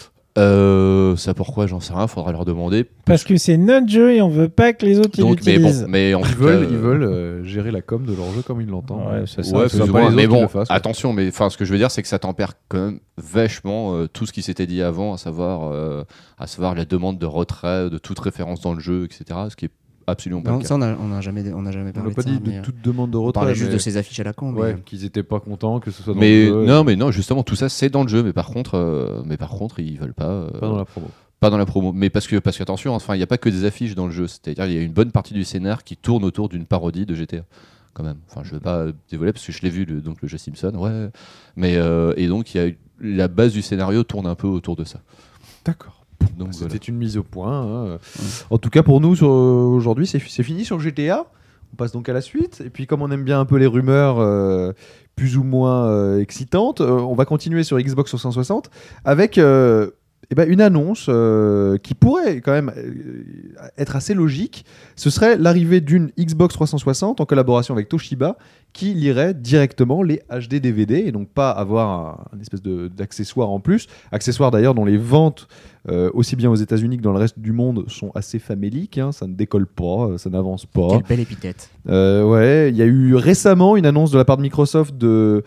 Ça pourquoi, j'en sais rien, faudra leur demander. Parce que c'est notre jeu et on veut pas que les autres l'utilisent. Mais en ils veulent gérer la com de leur jeu comme ils l'entendent. Mais bon, attention, mais ce que je veux dire, c'est que ça tempère quand même vachement tout ce qui s'était dit avant, à savoir la demande de retrait de toute référence dans le jeu, etc. Ce qui est absolument pas le cas. Ça, on n'a jamais parlé de ça. On n'a pas dit de toute demande de retrait. On parlait juste de ces affiches à la con. Qu'ils étaient pas contents que ce soit dans le jeu. Mais non, justement, tout ça c'est dans le jeu, mais par contre, ils veulent pas. Pas dans la promo. Pas dans la promo, mais parce que attention, enfin, il n'y a pas que des affiches dans le jeu. C'est-à-dire, il y a une bonne partie du scénar qui tourne autour d'une parodie de GTA. Quand même. Enfin, je ne veux pas dévoiler parce que je l'ai vu, le jeu Simpson, ouais. Mais et donc, la base du scénario tourne un peu autour de ça. D'accord. Donc c'était une mise au point. Hein. En tout cas, pour nous, aujourd'hui, c'est fini sur GTA. On passe donc à la suite. Et puis, comme on aime bien un peu les rumeurs plus ou moins excitantes, on va continuer sur Xbox 360 avec une annonce qui pourrait quand même être assez logique. Ce serait l'arrivée d'une Xbox 360 en collaboration avec Toshiba qui lirait directement les HD DVD et donc pas avoir un espèce d'accessoire en plus. Accessoire d'ailleurs dont les ventes aussi bien aux États-Unis que dans le reste du monde sont assez faméliques, hein, ça ne décolle pas, ça n'avance pas. Quelle belle épithète. Ouais, il y a eu récemment une annonce de la part de Microsoft de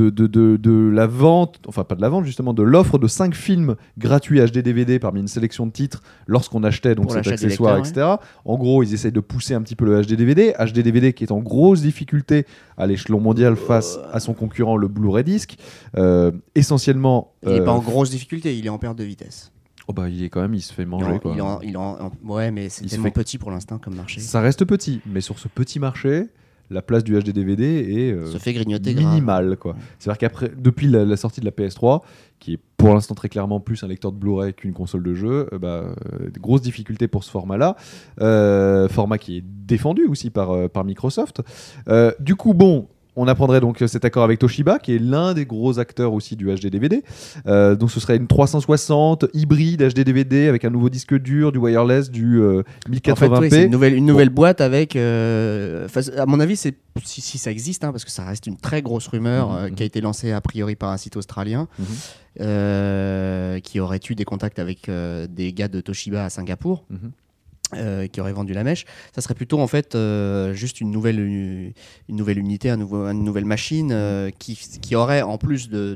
la vente, enfin pas de la vente justement, de l'offre de 5 films gratuits HD DVD parmi une sélection de titres lorsqu'on achetait donc cet accessoire, etc. Ouais. En gros, ils essayent de pousser un petit peu le HD DVD qui est en grosse difficulté à l'échelon mondial face à son concurrent le Blu-ray Disc. Essentiellement. Il n'est pas en grosse difficulté, il est en perte de vitesse. Oh bah, il se fait manger. Ouais, mais c'est tellement petit pour l'instant comme marché. Ça reste petit, mais sur ce petit marché, la place du HD DVD est se fait grignoter minimale, quoi. C'est-à-dire qu'après, depuis la sortie de la PS3, qui est pour l'instant très clairement plus un lecteur de Blu-ray qu'une console de jeu, de grosses difficultés pour ce format-là. Format qui est défendu aussi par Microsoft. Du coup, bon. On apprendrait donc cet accord avec Toshiba, qui est l'un des gros acteurs aussi du HD DVD. Donc ce serait une 360 hybride HD DVD avec un nouveau disque dur, du wireless, du 1080p. En fait, oui, c'est une nouvelle boîte avec. À mon avis, si ça existe, hein, parce que ça reste une très grosse rumeur qui a été lancée a priori par un site australien, qui aurait eu des contacts avec des gars de Toshiba à Singapour. qui aurait vendu la mèche. Ça serait plutôt en fait juste une nouvelle unité, une nouvelle machine qui aurait en plus de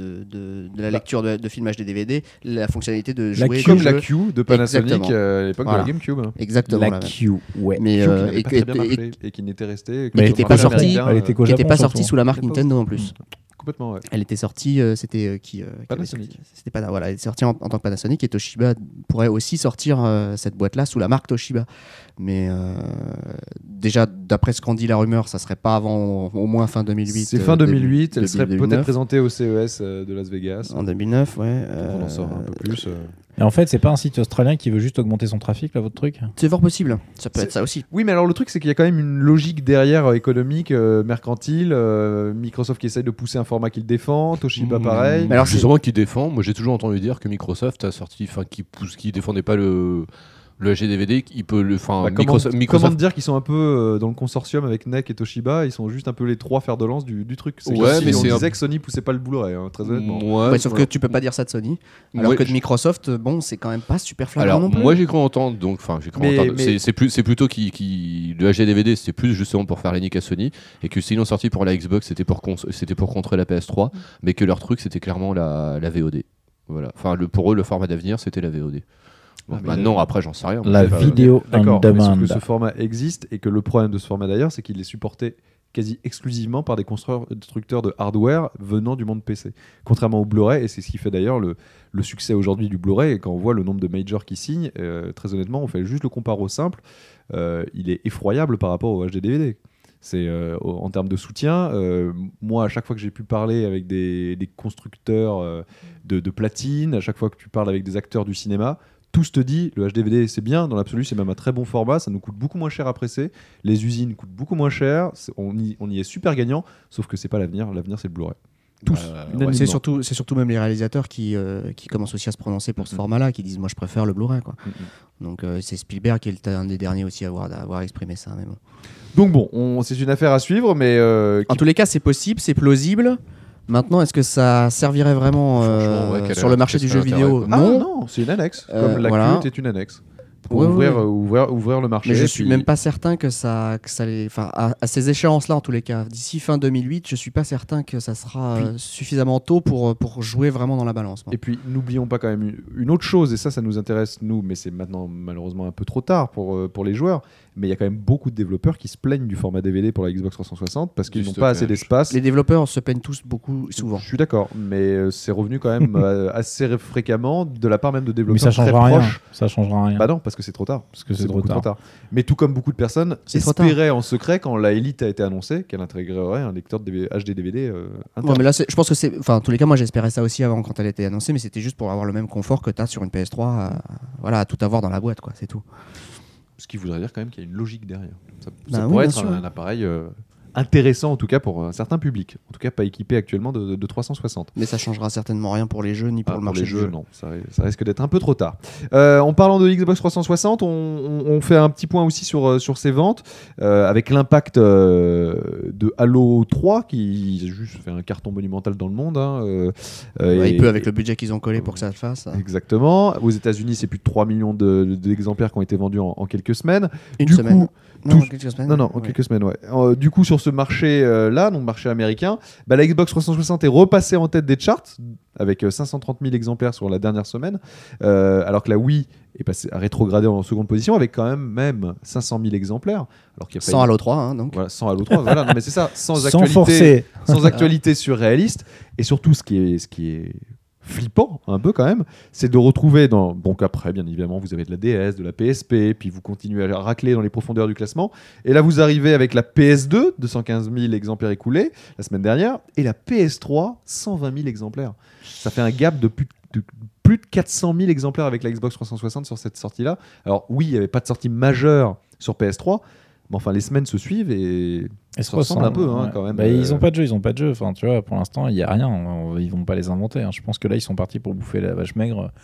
la lecture de films HD DVD la fonctionnalité de jouer comme la Q de Panasonic à l'époque Voilà. de la GameCube. Exactement. La Q, ouais. Mais Q qui n'avait pas très bien marché et qui n'était resté. qui n'était pas sortie Japon, sortie sous la marque Japon. Nintendo en plus. Complètement, ouais. Elle était sortie, c'était Panasonic. C'était pas voilà, elle est sortie en tant que Panasonic et Toshiba pourrait aussi sortir cette boîte-là sous la marque Toshiba. Mais déjà, d'après ce qu'en dit la rumeur, ça serait pas avant au moins fin 2008. C'est fin 2008, elle serait 2009. peut-être présentée au CES de Las Vegas. En 2009, ouais. On en sort un peu plus. Et en fait, c'est pas un site australien qui veut juste augmenter son trafic, là, votre truc? C'est fort possible. Ça peut être ça aussi. Oui, mais alors le truc, c'est qu'il y a quand même une logique derrière économique, mercantile. Microsoft qui essaye de pousser un format qu'il défend, Toshiba pareil. Mais alors, justement, qui défend. Moi, j'ai toujours entendu dire que Microsoft a sorti, enfin, qui défendait pas le HD-DVD, il peut le. Enfin, Comment Microsoft. dire qu'ils sont un peu dans le consortium avec NEC et Toshiba, ils sont juste un peu les trois fers de lance du truc. C'est Ouais, comme si mais on c'est disait que Sony poussait pas le Blu-ray, très honnêtement. Ouais, sauf que tu peux pas dire ça de Sony. Alors Ouais, que de Microsoft, bon, c'est quand même pas super flagrant Alors, non plus. moi j'ai cru entendre, donc, enfin, j'ai cru Mais- entendre, mais- c'est plutôt le HD-DVD, c'est plus justement pour faire les niques à Sony, et que s'ils l'ont sorti pour la Xbox, c'était pour contrer la PS3, mais que leur truc c'était clairement la VOD. Voilà. Enfin, pour eux, le format d'avenir c'était la VOD. Bon, Ah, mais maintenant, après, j'en sais rien. La Moi, vidéo on D'accord, mais sauf demand. que ce format existe et que le problème de ce format d'ailleurs, c'est qu'il est supporté quasi exclusivement par des constructeurs de hardware venant du monde PC. Contrairement au Blu-ray, et c'est ce qui fait d'ailleurs le succès aujourd'hui du Blu-ray, et quand on voit le nombre de majors qui signent, très honnêtement, on fait juste le comparo simple, il est effroyable par rapport au HD-DVD. C'est en termes de soutien, moi à chaque fois que j'ai pu parler avec des constructeurs de platine, à chaque fois que tu parles avec des acteurs du cinéma, tous te disent le HD-DVD c'est bien, dans l'absolu c'est même un très bon format, ça nous coûte beaucoup moins cher à presser, les usines coûtent beaucoup moins cher, on y est super gagnant, sauf que c'est pas l'avenir c'est le Blu-ray. Tous, unanimement. C'est surtout même les réalisateurs qui commencent aussi à se prononcer pour ce format-là, qui disent moi je préfère le Blu-ray quoi. Donc c'est Spielberg qui est un des derniers aussi à avoir exprimé ça. Mais bon. Donc bon, c'est une affaire à suivre, mais En tous les cas c'est possible, c'est plausible. Maintenant, est-ce que ça servirait vraiment sur le marché du jeu vidéo? Non, c'est une annexe. Comme la voilà. Q était une annexe. Pour Ouais, ouvrir le marché. Mais je suis puis- même pas certain que ça enfin, à ces échéances-là, en tous les cas, d'ici fin 2008, je suis pas certain que ça sera suffisamment tôt pour jouer vraiment dans la balance. moi. Et puis, n'oublions pas quand même une autre chose, et ça nous intéresse, nous, mais c'est maintenant malheureusement un peu trop tard pour les joueurs, mais il y a quand même beaucoup de développeurs qui se plaignent du format DVD pour la Xbox 360 parce qu'ils Du n'ont pas assez stockage. d'espace. Les développeurs se peignent tous beaucoup souvent. Je suis d'accord, mais c'est revenu quand même assez fréquemment de la part même de Mais développeurs ça très changera rien. proches. Ça changera rien. Bah non, parce que c'est trop tard. Parce que c'est trop beaucoup tard. Mais tout comme beaucoup de personnes C'est trop tard. espéraient en secret quand la Elite a été annoncée qu'elle intégrerait un lecteur de HD DVD interne. Ouais, mais là, je pense que c'est. Enfin, en tous les cas, moi, j'espérais ça aussi avant quand elle était annoncée, mais c'était juste pour avoir le même confort que tu as sur une PS3, à tout avoir dans la boîte, quoi. C'est tout. Ce qui voudrait dire quand même qu'il y a une logique derrière. Ça Bah oui, pourrait bien être sûr. un appareil intéressant en tout cas pour un certain public. En tout cas pas équipé actuellement de 360. Mais ça changera certainement rien pour les jeux ni pour le marché les du jeux, jeu. non, ça risque d'être un peu trop tard. En parlant de Xbox 360, on fait un petit point aussi sur ses ventes, avec l'impact de Halo 3 qui a juste fait un carton monumental dans le monde. Ouais, il peut avec le budget qu'ils ont collé pour que ça le fasse. Exactement. Aux États-Unis, c'est plus de 3 millions d'exemplaires qui ont été vendus en quelques semaines. Une Du semaine. coup, Non, tous- quelques semaines. Non, en Ouais. quelques semaines, ouais. Du coup, sur ce marché-là, donc marché américain, la Xbox 360 est repassée en tête des charts avec 530 000 exemplaires sur la dernière semaine, alors que la Wii est passée à rétrograder en seconde position avec quand même 500 000 exemplaires. Alors qu'il y a Sans Halo 3, hein, donc. Voilà, sans Halo 3, voilà, non, mais c'est ça, sans Sans actualité, forcer. sans actualité surréaliste, et surtout ce qui est flippant un peu quand même, c'est de retrouver donc après bien évidemment vous avez de la DS, de la PSP, puis vous continuez à racler dans les profondeurs du classement, et là vous arrivez avec la PS2, 215 000 exemplaires écoulés la semaine dernière, et la PS3, 120 000 exemplaires. Ça fait un gap de plus de 400 000 exemplaires avec la Xbox 360 sur cette sortie-là. Alors oui, il n'y avait pas de sortie majeure sur PS3, mais enfin les semaines se suivent et ça ressemble un peu ouais. quand même. Bah, ils ont pas de jeu, Enfin, tu vois, pour l'instant, il y a rien. Ils vont pas les inventer. Hein. Je pense que là, ils sont partis pour bouffer la vache maigre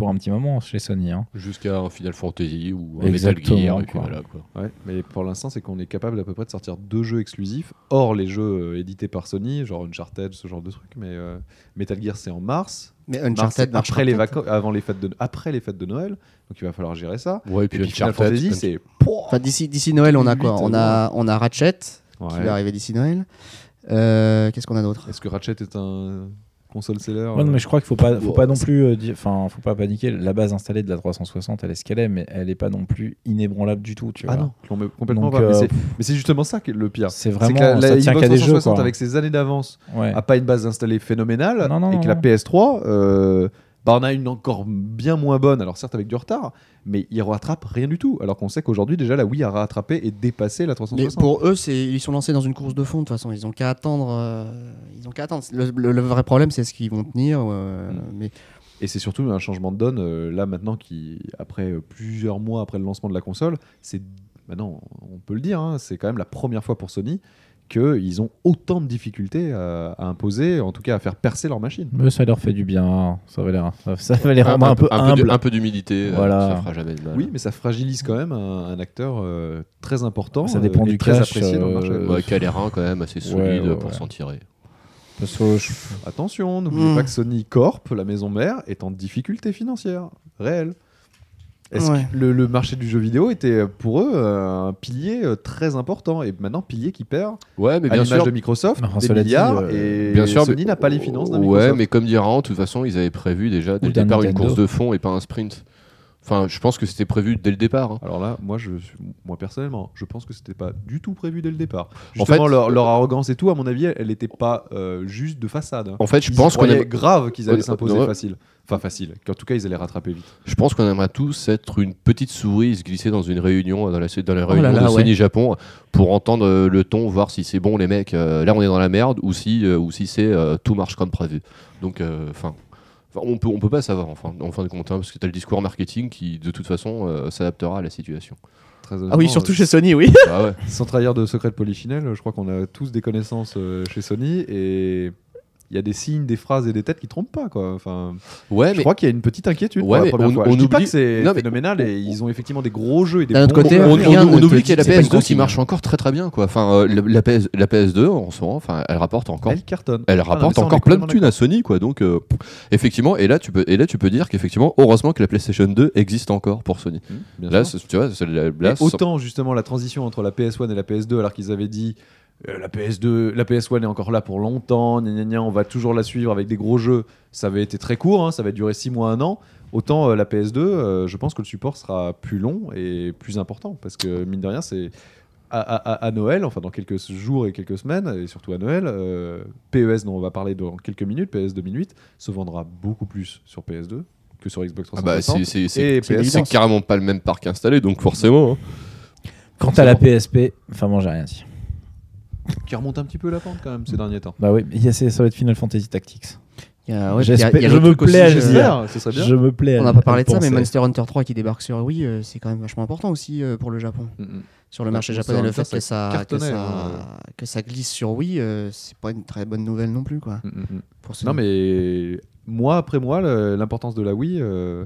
pour un petit moment chez Sony. Hein. Jusqu'à un Final Fantasy ou un Exactement, Metal Gear. Et puis quoi. voilà, quoi. Ouais, mais pour l'instant, c'est qu'on est capable à peu près de sortir 2 jeux exclusifs, hors les jeux édités par Sony, genre Uncharted, ce genre de truc. Mais Metal Gear, c'est en mars. Mais Mars, Uncharted c'est après les vacances. après les fêtes de Noël. Donc il va falloir gérer ça. Ouais, et Et puis puis Final Uncharted, Fantasy, c'est. Enfin, d'ici Noël, on a quoi 2008, on a Ratchet Ouais. qui va arriver d'ici Noël. Qu'est-ce qu'on a d'autre? Est-ce que Ratchet est un console seller Ouais, non, mais je crois qu'il faut pas non plus, faut pas paniquer. La base installée de la 360, elle est ce qu'elle est, mais elle est pas non plus inébranlable du tout. Tu vois. Ah non, complètement Donc, pas. Mais c'est justement ça qui est le pire. C'est vraiment que la ça tient Xbox qu'à des jeux. 360 Quoi. avec ses années d'avance Ouais. a pas une base installée phénoménale Non, et que la non. PS3 on a une encore bien moins bonne, alors certes avec du retard, mais il rattrape rien du tout, alors qu'on sait qu'aujourd'hui déjà la Wii a rattrapé et dépassé la Mais 360. pour eux, ils sont lancés dans une course de fond. De toute façon, ils ont qu'à attendre. Le vrai problème, c'est ce qu'ils vont tenir. Mais Et c'est surtout un changement de donne là maintenant qui, après plusieurs mois après le lancement de la console, c'est maintenant on peut le dire, hein, c'est quand même la première fois pour Sony qu'ils ont autant de difficultés à imposer, en tout cas à faire percer leur machine. Mais ça leur fait du bien. Ça va les rendre un peu humbles. un peu d'humilité, Voilà. ça fera jamais de mal. Oui, mais ça fragilise quand même un acteur très important. Ça dépend et du très cash, apprécié dans le marché. Ouais, qui a les reins quand même assez solides ouais. pour s'en tirer. Parce que Attention, n'oubliez pas que Sony Corp, la maison mère, est en difficulté financière réelle. Est-ce Ouais. que le marché du jeu vidéo était pour eux un pilier très important et maintenant pilier qui perd Ouais, mais à bien l'image sûr. de Microsoft Enfin, des cela dit, milliards et bien sûr, Sony n'a pas les finances d'un Ouais, Microsoft. mais comme dit Ran, de toute façon, ils avaient prévu déjà dès Ou le d'un départ une Nintendo. course de fond et pas un sprint. Enfin, je pense que c'était prévu dès le départ. Hein. Alors là, moi personnellement, je pense que c'était pas du tout prévu dès le départ. En Justement, fait- leur arrogance et tout, à mon avis, elle n'était pas juste de façade. Hein. En fait, je Ils pense qu'on croyaient aime- grave qu'ils allaient Ouais, s'imposer ouais. facile. Enfin facile, qu'en tout cas ils allaient rattraper vite. Je pense qu'on aimerait tous être une petite souris se glisser dans une réunion, dans la réunion là là, de ouais. Sony Japon, pour entendre le ton, voir si c'est bon les mecs, là on est dans la merde, ou si c'est tout marche comme prévu. Donc, on peut pas savoir en fin de compte, hein, parce que tu as le discours marketing qui de toute façon s'adaptera à la situation. Très ah oui, honnêtement, surtout chez Sony, oui. Ah ouais. sans trahir de secret de Polichinelle, je crois qu'on a tous des connaissances chez Sony et il y a des signes, des phrases et des têtes qui trompent pas quoi. Enfin, Ouais, je mais crois qu'il y a une petite inquiétude Ouais, pour la mais première on- fois. on Je dis pas oublie- que c'est Non, mais- phénoménal et ils ont effectivement des gros jeux et des D'un autre bons côté, jeux. rien ne on te oublie dit qu'il y a que la c'est pas une PS2 qui consigne. marche encore très très bien quoi. Enfin, la PS2 en ce moment, enfin, elle rapporte encore. Elle cartonne. Elle Ah, non, mais rapporte ça, on est encore plein de complètement thunes à Sony quoi. Donc effectivement, et là tu peux dire qu'effectivement, heureusement que la PlayStation 2 existe encore pour Sony. d'accord. Bien Là, sûr. tu vois, c'est la Et là, autant justement la transition entre la PS1 et la PS2 alors qu'ils avaient dit la PS1 est encore là pour longtemps, gna gna gna, on va toujours la suivre avec des gros jeux, ça avait été très court, hein, ça va durer 6 mois, 1 an, autant la PS2 je pense que le support sera plus long et plus important parce que mine de rien c'est à Noël, enfin dans quelques jours et quelques semaines et surtout à Noël, PES dont on va parler dans quelques minutes, PES 2008 se vendra beaucoup plus sur PS2 que sur Xbox ah bah, 360 c'est et PS1. c'est carrément pas le même parc installé, donc forcément. Hein. quant à la PSP, enfin bon, j'ai rien dit. qui remonte un petit peu la pente quand même ces derniers temps. Bah oui, ça va être Final Fantasy Tactics. Il y a, ouais, J'espère- puis il y a je le me truc aussi, plais à le euh, dire. J'espère, ce serait bien. Je me plais. On à- n'a pas parlé à de ça, mais penser. Monster Hunter 3 qui débarque sur Wii, c'est quand même vachement important aussi pour le Japon. Sur le Ouais, marché Monster japonais, le Hunter, fait ça cartonnait, que ça glisse sur Wii, c'est pas une très bonne nouvelle non plus, quoi. Pour Sony. Non mais mois après mois, l'importance de la Wii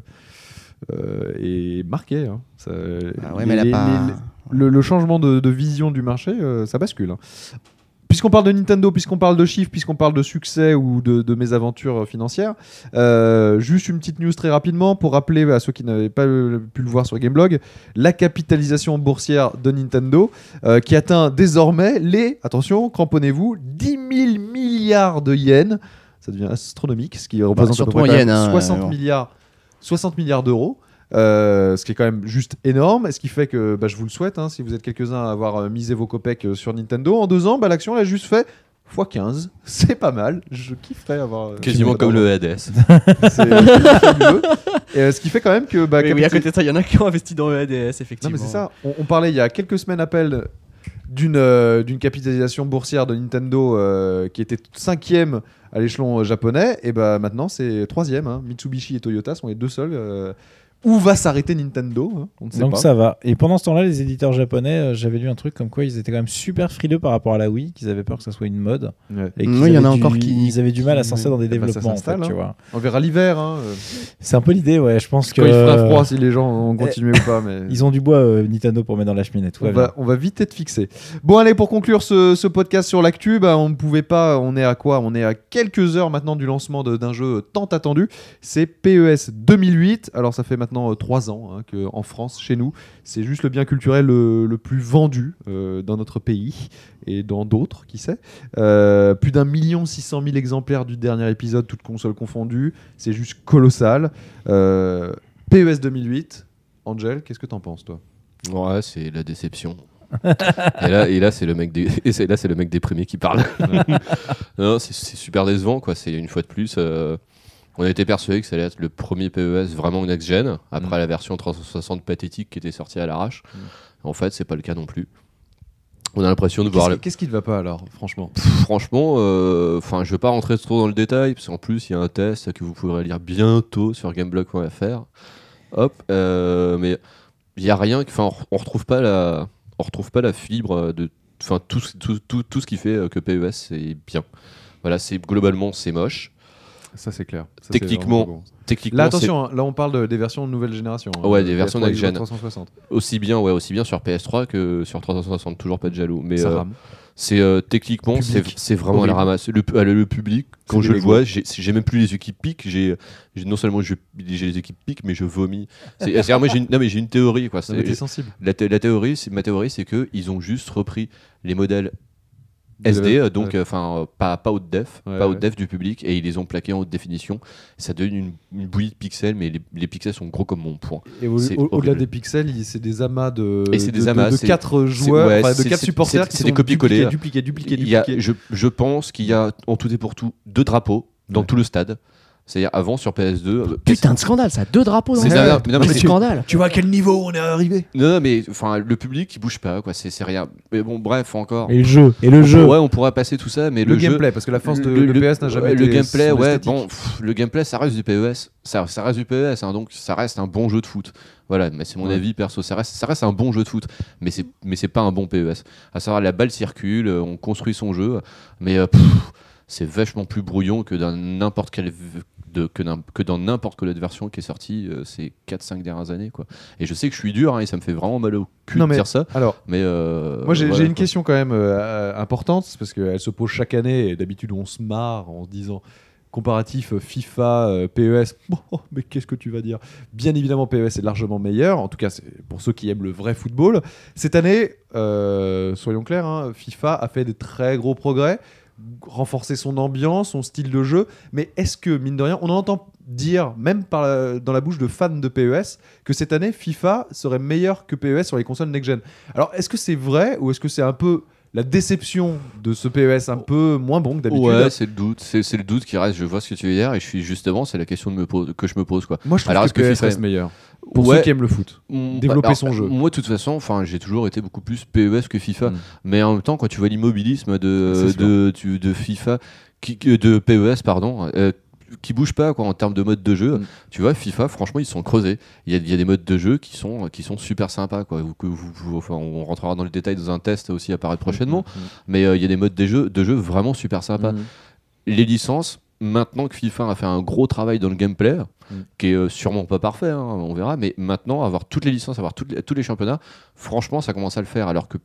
est marquée. Hein. Ah ouais, mais elle a pas. Le changement de vision du marché, ça bascule. Hein. Puisqu'on parle de Nintendo, puisqu'on parle de chiffres, puisqu'on parle de succès ou de mésaventures financières, juste une petite news très rapidement pour rappeler à ceux qui n'avaient pas pu le voir sur Gameblog, la capitalisation boursière de Nintendo qui atteint désormais attention, cramponnez-vous, 10 000 milliards de yens. Ça devient astronomique, ce qui représente à peu surtout près en quand même yens, hein, 60 milliards d'euros. Ce qui est quand même juste énorme, et ce qui fait que je vous le souhaite, hein, si vous êtes quelques-uns à avoir misé vos copecs sur Nintendo, en 2 ans, l'action elle a juste fait x15, c'est pas mal, je kifferais avoir... Quasiment comme le Hades. C'est fabuleux. Et ce qui fait quand même que... Oui, à côté de ça, il y en a qui ont investi dans EADS, Non effectivement. mais c'est ça, on parlait il y a quelques semaines à peine d'une capitalisation boursière de Nintendo qui était 5e à l'échelon japonais, et maintenant c'est 3e, hein. Mitsubishi et Toyota sont les 2 seuls Où va s'arrêter Nintendo, hein, on ne sait Donc pas. ça va. Et pendant ce temps-là, les éditeurs japonais, j'avais lu un truc comme quoi ils étaient quand même super frileux par rapport à la Wii, qu'ils avaient peur que ça soit une mode. Ouais. Et Oui, il y en a encore qui- ils avaient du mal à s'en dans des Bah, ça développements, en s'installe, fait, tu hein. vois. On verra l'hiver. Hein. C'est un peu l'idée, ouais. Je pense que Quand il fera froid, si les gens ont continué ou pas. Mais... ils ont du bois Nintendo pour mettre dans la cheminée. Tout va bien. On va vite être fixé. Bon, allez, pour conclure ce podcast sur l'actu, bah, on ne pouvait pas. On est à quoi ? On est à quelques heures maintenant du lancement d'un jeu tant attendu. C'est PES 2008. Alors, ça fait maintenant 3 ans hein, qu'en France, chez nous, c'est juste le bien culturel le plus vendu dans notre pays et dans d'autres, qui sait. Plus d'1 600 000 exemplaires du dernier épisode, toutes consoles confondues. C'est juste colossal. PES 2008. Angel, qu'est-ce que t'en penses, toi ? Ouais, c'est la déception. et là c'est le mec c'est le mec déprimé qui parle. Non, c'est super décevant quoi. C'est une fois de plus. On a été persuadé que ça allait être le premier PES vraiment next-gen après la version 360 pathétique qui était sortie à l'arrache. En fait, c'est pas le cas non plus. On a l'impression de voir. Qu'est-ce qui ne va pas alors, franchement ? Franchement, je vais pas rentrer trop dans le détail parce qu'en plus il y a un test que vous pourrez lire bientôt sur gameblog.fr. Hop, mais il y a rien. Enfin, on retrouve pas la fibre de. Enfin, tout ce qui fait que PES c'est bien. Voilà, globalement c'est moche. Ça c'est clair. Ça, techniquement, là attention, hein, là on parle des versions de nouvelle génération. Hein, ouais, des versions next gen. 360. Aussi bien sur PS3 que sur 360, toujours pas de jaloux. Mais ça rame. c'est techniquement c'est vraiment horrible. La ramasse. Le public, quand je le vois, j'ai même plus les équipes piques. Non seulement j'ai les équipes piques, mais je vomis. Moi j'ai une théorie quoi. T'es sensible. Ma théorie c'est que ils ont juste repris les modèles SD, donc pas haute def, haute def du public, et ils les ont plaqués en haute définition. Ça donne une bouillie de pixels, mais les pixels sont gros comme mon poing. Et au-delà des pixels, c'est des amas de 4 joueurs, de 4 supporters qui c'est sont des copies-collées. Dupliqués. Je pense qu'il y a en tout et pour tout 2 drapeaux dans tout le stade. C'est-à-dire avant sur PS2. Putain de scandale, ça, 2 drapeaux dans le c'est scandale. Tu vois à quel niveau on est arrivé ? Non, mais le public il bouge pas, quoi. C'est rien. Mais bon, bref, encore. Et le jeu. Ouais, on pourrait passer tout ça, mais le jeu, gameplay, parce que la force de PES n'a jamais été. Le gameplay, ouais, bon, le gameplay, ça reste du PES. Ça reste du PES, hein, donc ça reste un bon jeu de foot. Voilà, mais c'est mon avis perso. Ça reste un bon jeu de foot, mais c'est pas un bon PES. À savoir, la balle circule, on construit son jeu, mais c'est vachement plus brouillon que dans n'importe quelle autre version qui est sortie ces 4-5 dernières années quoi. Et je sais que je suis dur hein, et ça me fait vraiment mal au cul de dire ça. Alors, mais moi j'ai une question quand même importante parce qu'elle se pose chaque année et d'habitude on se marre en se disant comparatif FIFA, PES, mais qu'est-ce que tu vas dire ? Bien évidemment PES est largement meilleur, en tout cas c'est pour ceux qui aiment le vrai football. Cette année, soyons clairs, hein, FIFA a fait de très gros progrès, renforcer son ambiance, son style de jeu, mais est-ce que, mine de rien, on en entend dire, même dans la bouche de fans de PES, que cette année, FIFA serait meilleur que PES sur les consoles next-gen. Alors, est-ce que c'est vrai, ou est-ce que c'est un peu la déception de ce PES un peu moins bon que d'habitude ? Ouais, c'est le doute. C'est le doute qui reste, je vois ce que tu veux dire, et c'est la question que je me pose, quoi. Moi, je trouve que PES reste meilleur. Pour ceux qui aiment le foot, développer son jeu. Moi, de toute façon, j'ai toujours été beaucoup plus PES que FIFA. Mais en même temps, quand tu vois l'immobilisme de FIFA, de PES, pardon, qui bouge pas quoi, en termes de mode de jeu, tu vois, FIFA, franchement, ils sont creusés. Il y a des modes de jeu qui sont super sympas, quoi. On rentrera dans le détail dans un test aussi apparaître prochainement. Mais il y a des modes de jeu vraiment super sympas. Les licences. Maintenant que FIFA a fait un gros travail dans le gameplay, qui est sûrement pas parfait, hein, on verra, mais maintenant avoir toutes les licences, avoir tous les championnats, franchement ça commence à le faire, alors que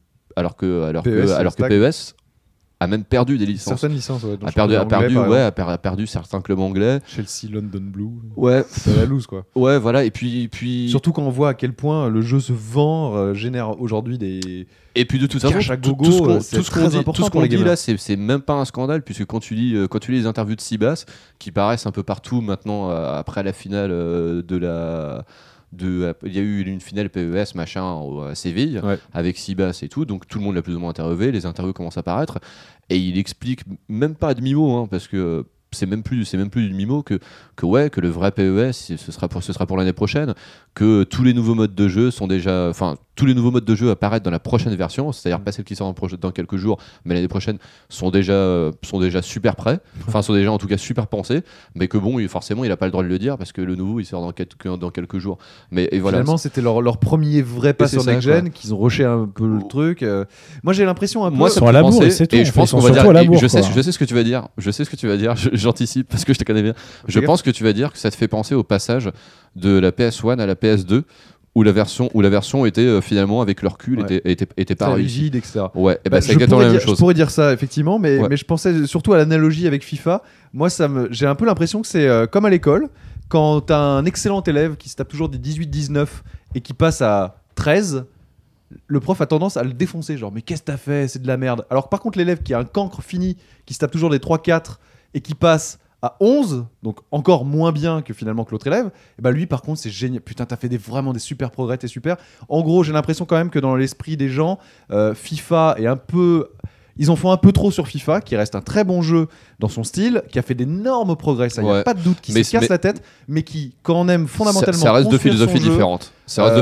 PES a même perdu des licences. Certaines licences, ouais. A perdu certains clubs anglais. Chelsea, London Blue. Ouais. C'est la loose, quoi. Ouais, voilà. Et puis. Surtout quand on voit à quel point le jeu se vend, génère aujourd'hui des. Et puis de toute façon, tout ce qu'on dit là, c'est même pas un scandale, puisque quand tu lis les interviews de Sibas, qui paraissent un peu partout maintenant après la finale il y a eu une finale PES à Séville avec Sibas et tout, donc tout le monde l'a plus ou moins interviewé, les interviews commencent à apparaître et il explique même pas à demi-mot hein, parce que c'est même plus du demi-mot que le vrai PES ce sera pour l'année prochaine, que tous les nouveaux modes de jeu sont déjà, enfin tous les nouveaux modes de jeu apparaître dans la prochaine version, c'est-à-dire pas celle qui sort dans quelques jours, mais l'année prochaine, sont déjà super prêts, enfin sont déjà en tout cas super pensés, mais que bon, forcément il a pas le droit de le dire parce que le nouveau il sort dans quelques jours. Mais et voilà. Finalement, c'était leur premier vrai pas sur Next Gen, qu'ils ont rushé un peu le truc. Moi, j'ai l'impression un peu. Moi, ça me fait penser, et je pense qu'on va dire. Je sais ce que tu vas dire. J'anticipe parce que je te connais bien. Je pense que tu vas dire que ça te fait penser au passage de la PS1 à la PS2. Où la version était finalement avec leur cul était pas rigide, etc. Ouais, et c'est exactement la même chose. Je pourrais dire ça effectivement, mais je pensais surtout à l'analogie avec FIFA. Moi, j'ai un peu l'impression que c'est comme à l'école, quand t'as un excellent élève qui se tape toujours des 18-19 et qui passe à 13, le prof a tendance à le défoncer, genre mais qu'est-ce que t'as fait, c'est de la merde. Alors que par contre l'élève qui a un cancre fini, qui se tape toujours des 3-4 et qui passe à 11, donc encore moins bien que finalement que l'autre élève, et bah lui par contre c'est génial. Putain, t'as fait vraiment des super progrès, t'es super. En gros, j'ai l'impression quand même que dans l'esprit des gens, FIFA est un peu... Ils en font un peu trop sur FIFA, qui reste un très bon jeu dans son style, qui a fait d'énormes progrès, ça y a pas de doute, qui se casse la tête, mais qui, quand on aime fondamentalement... Ça reste deux philosophies différentes.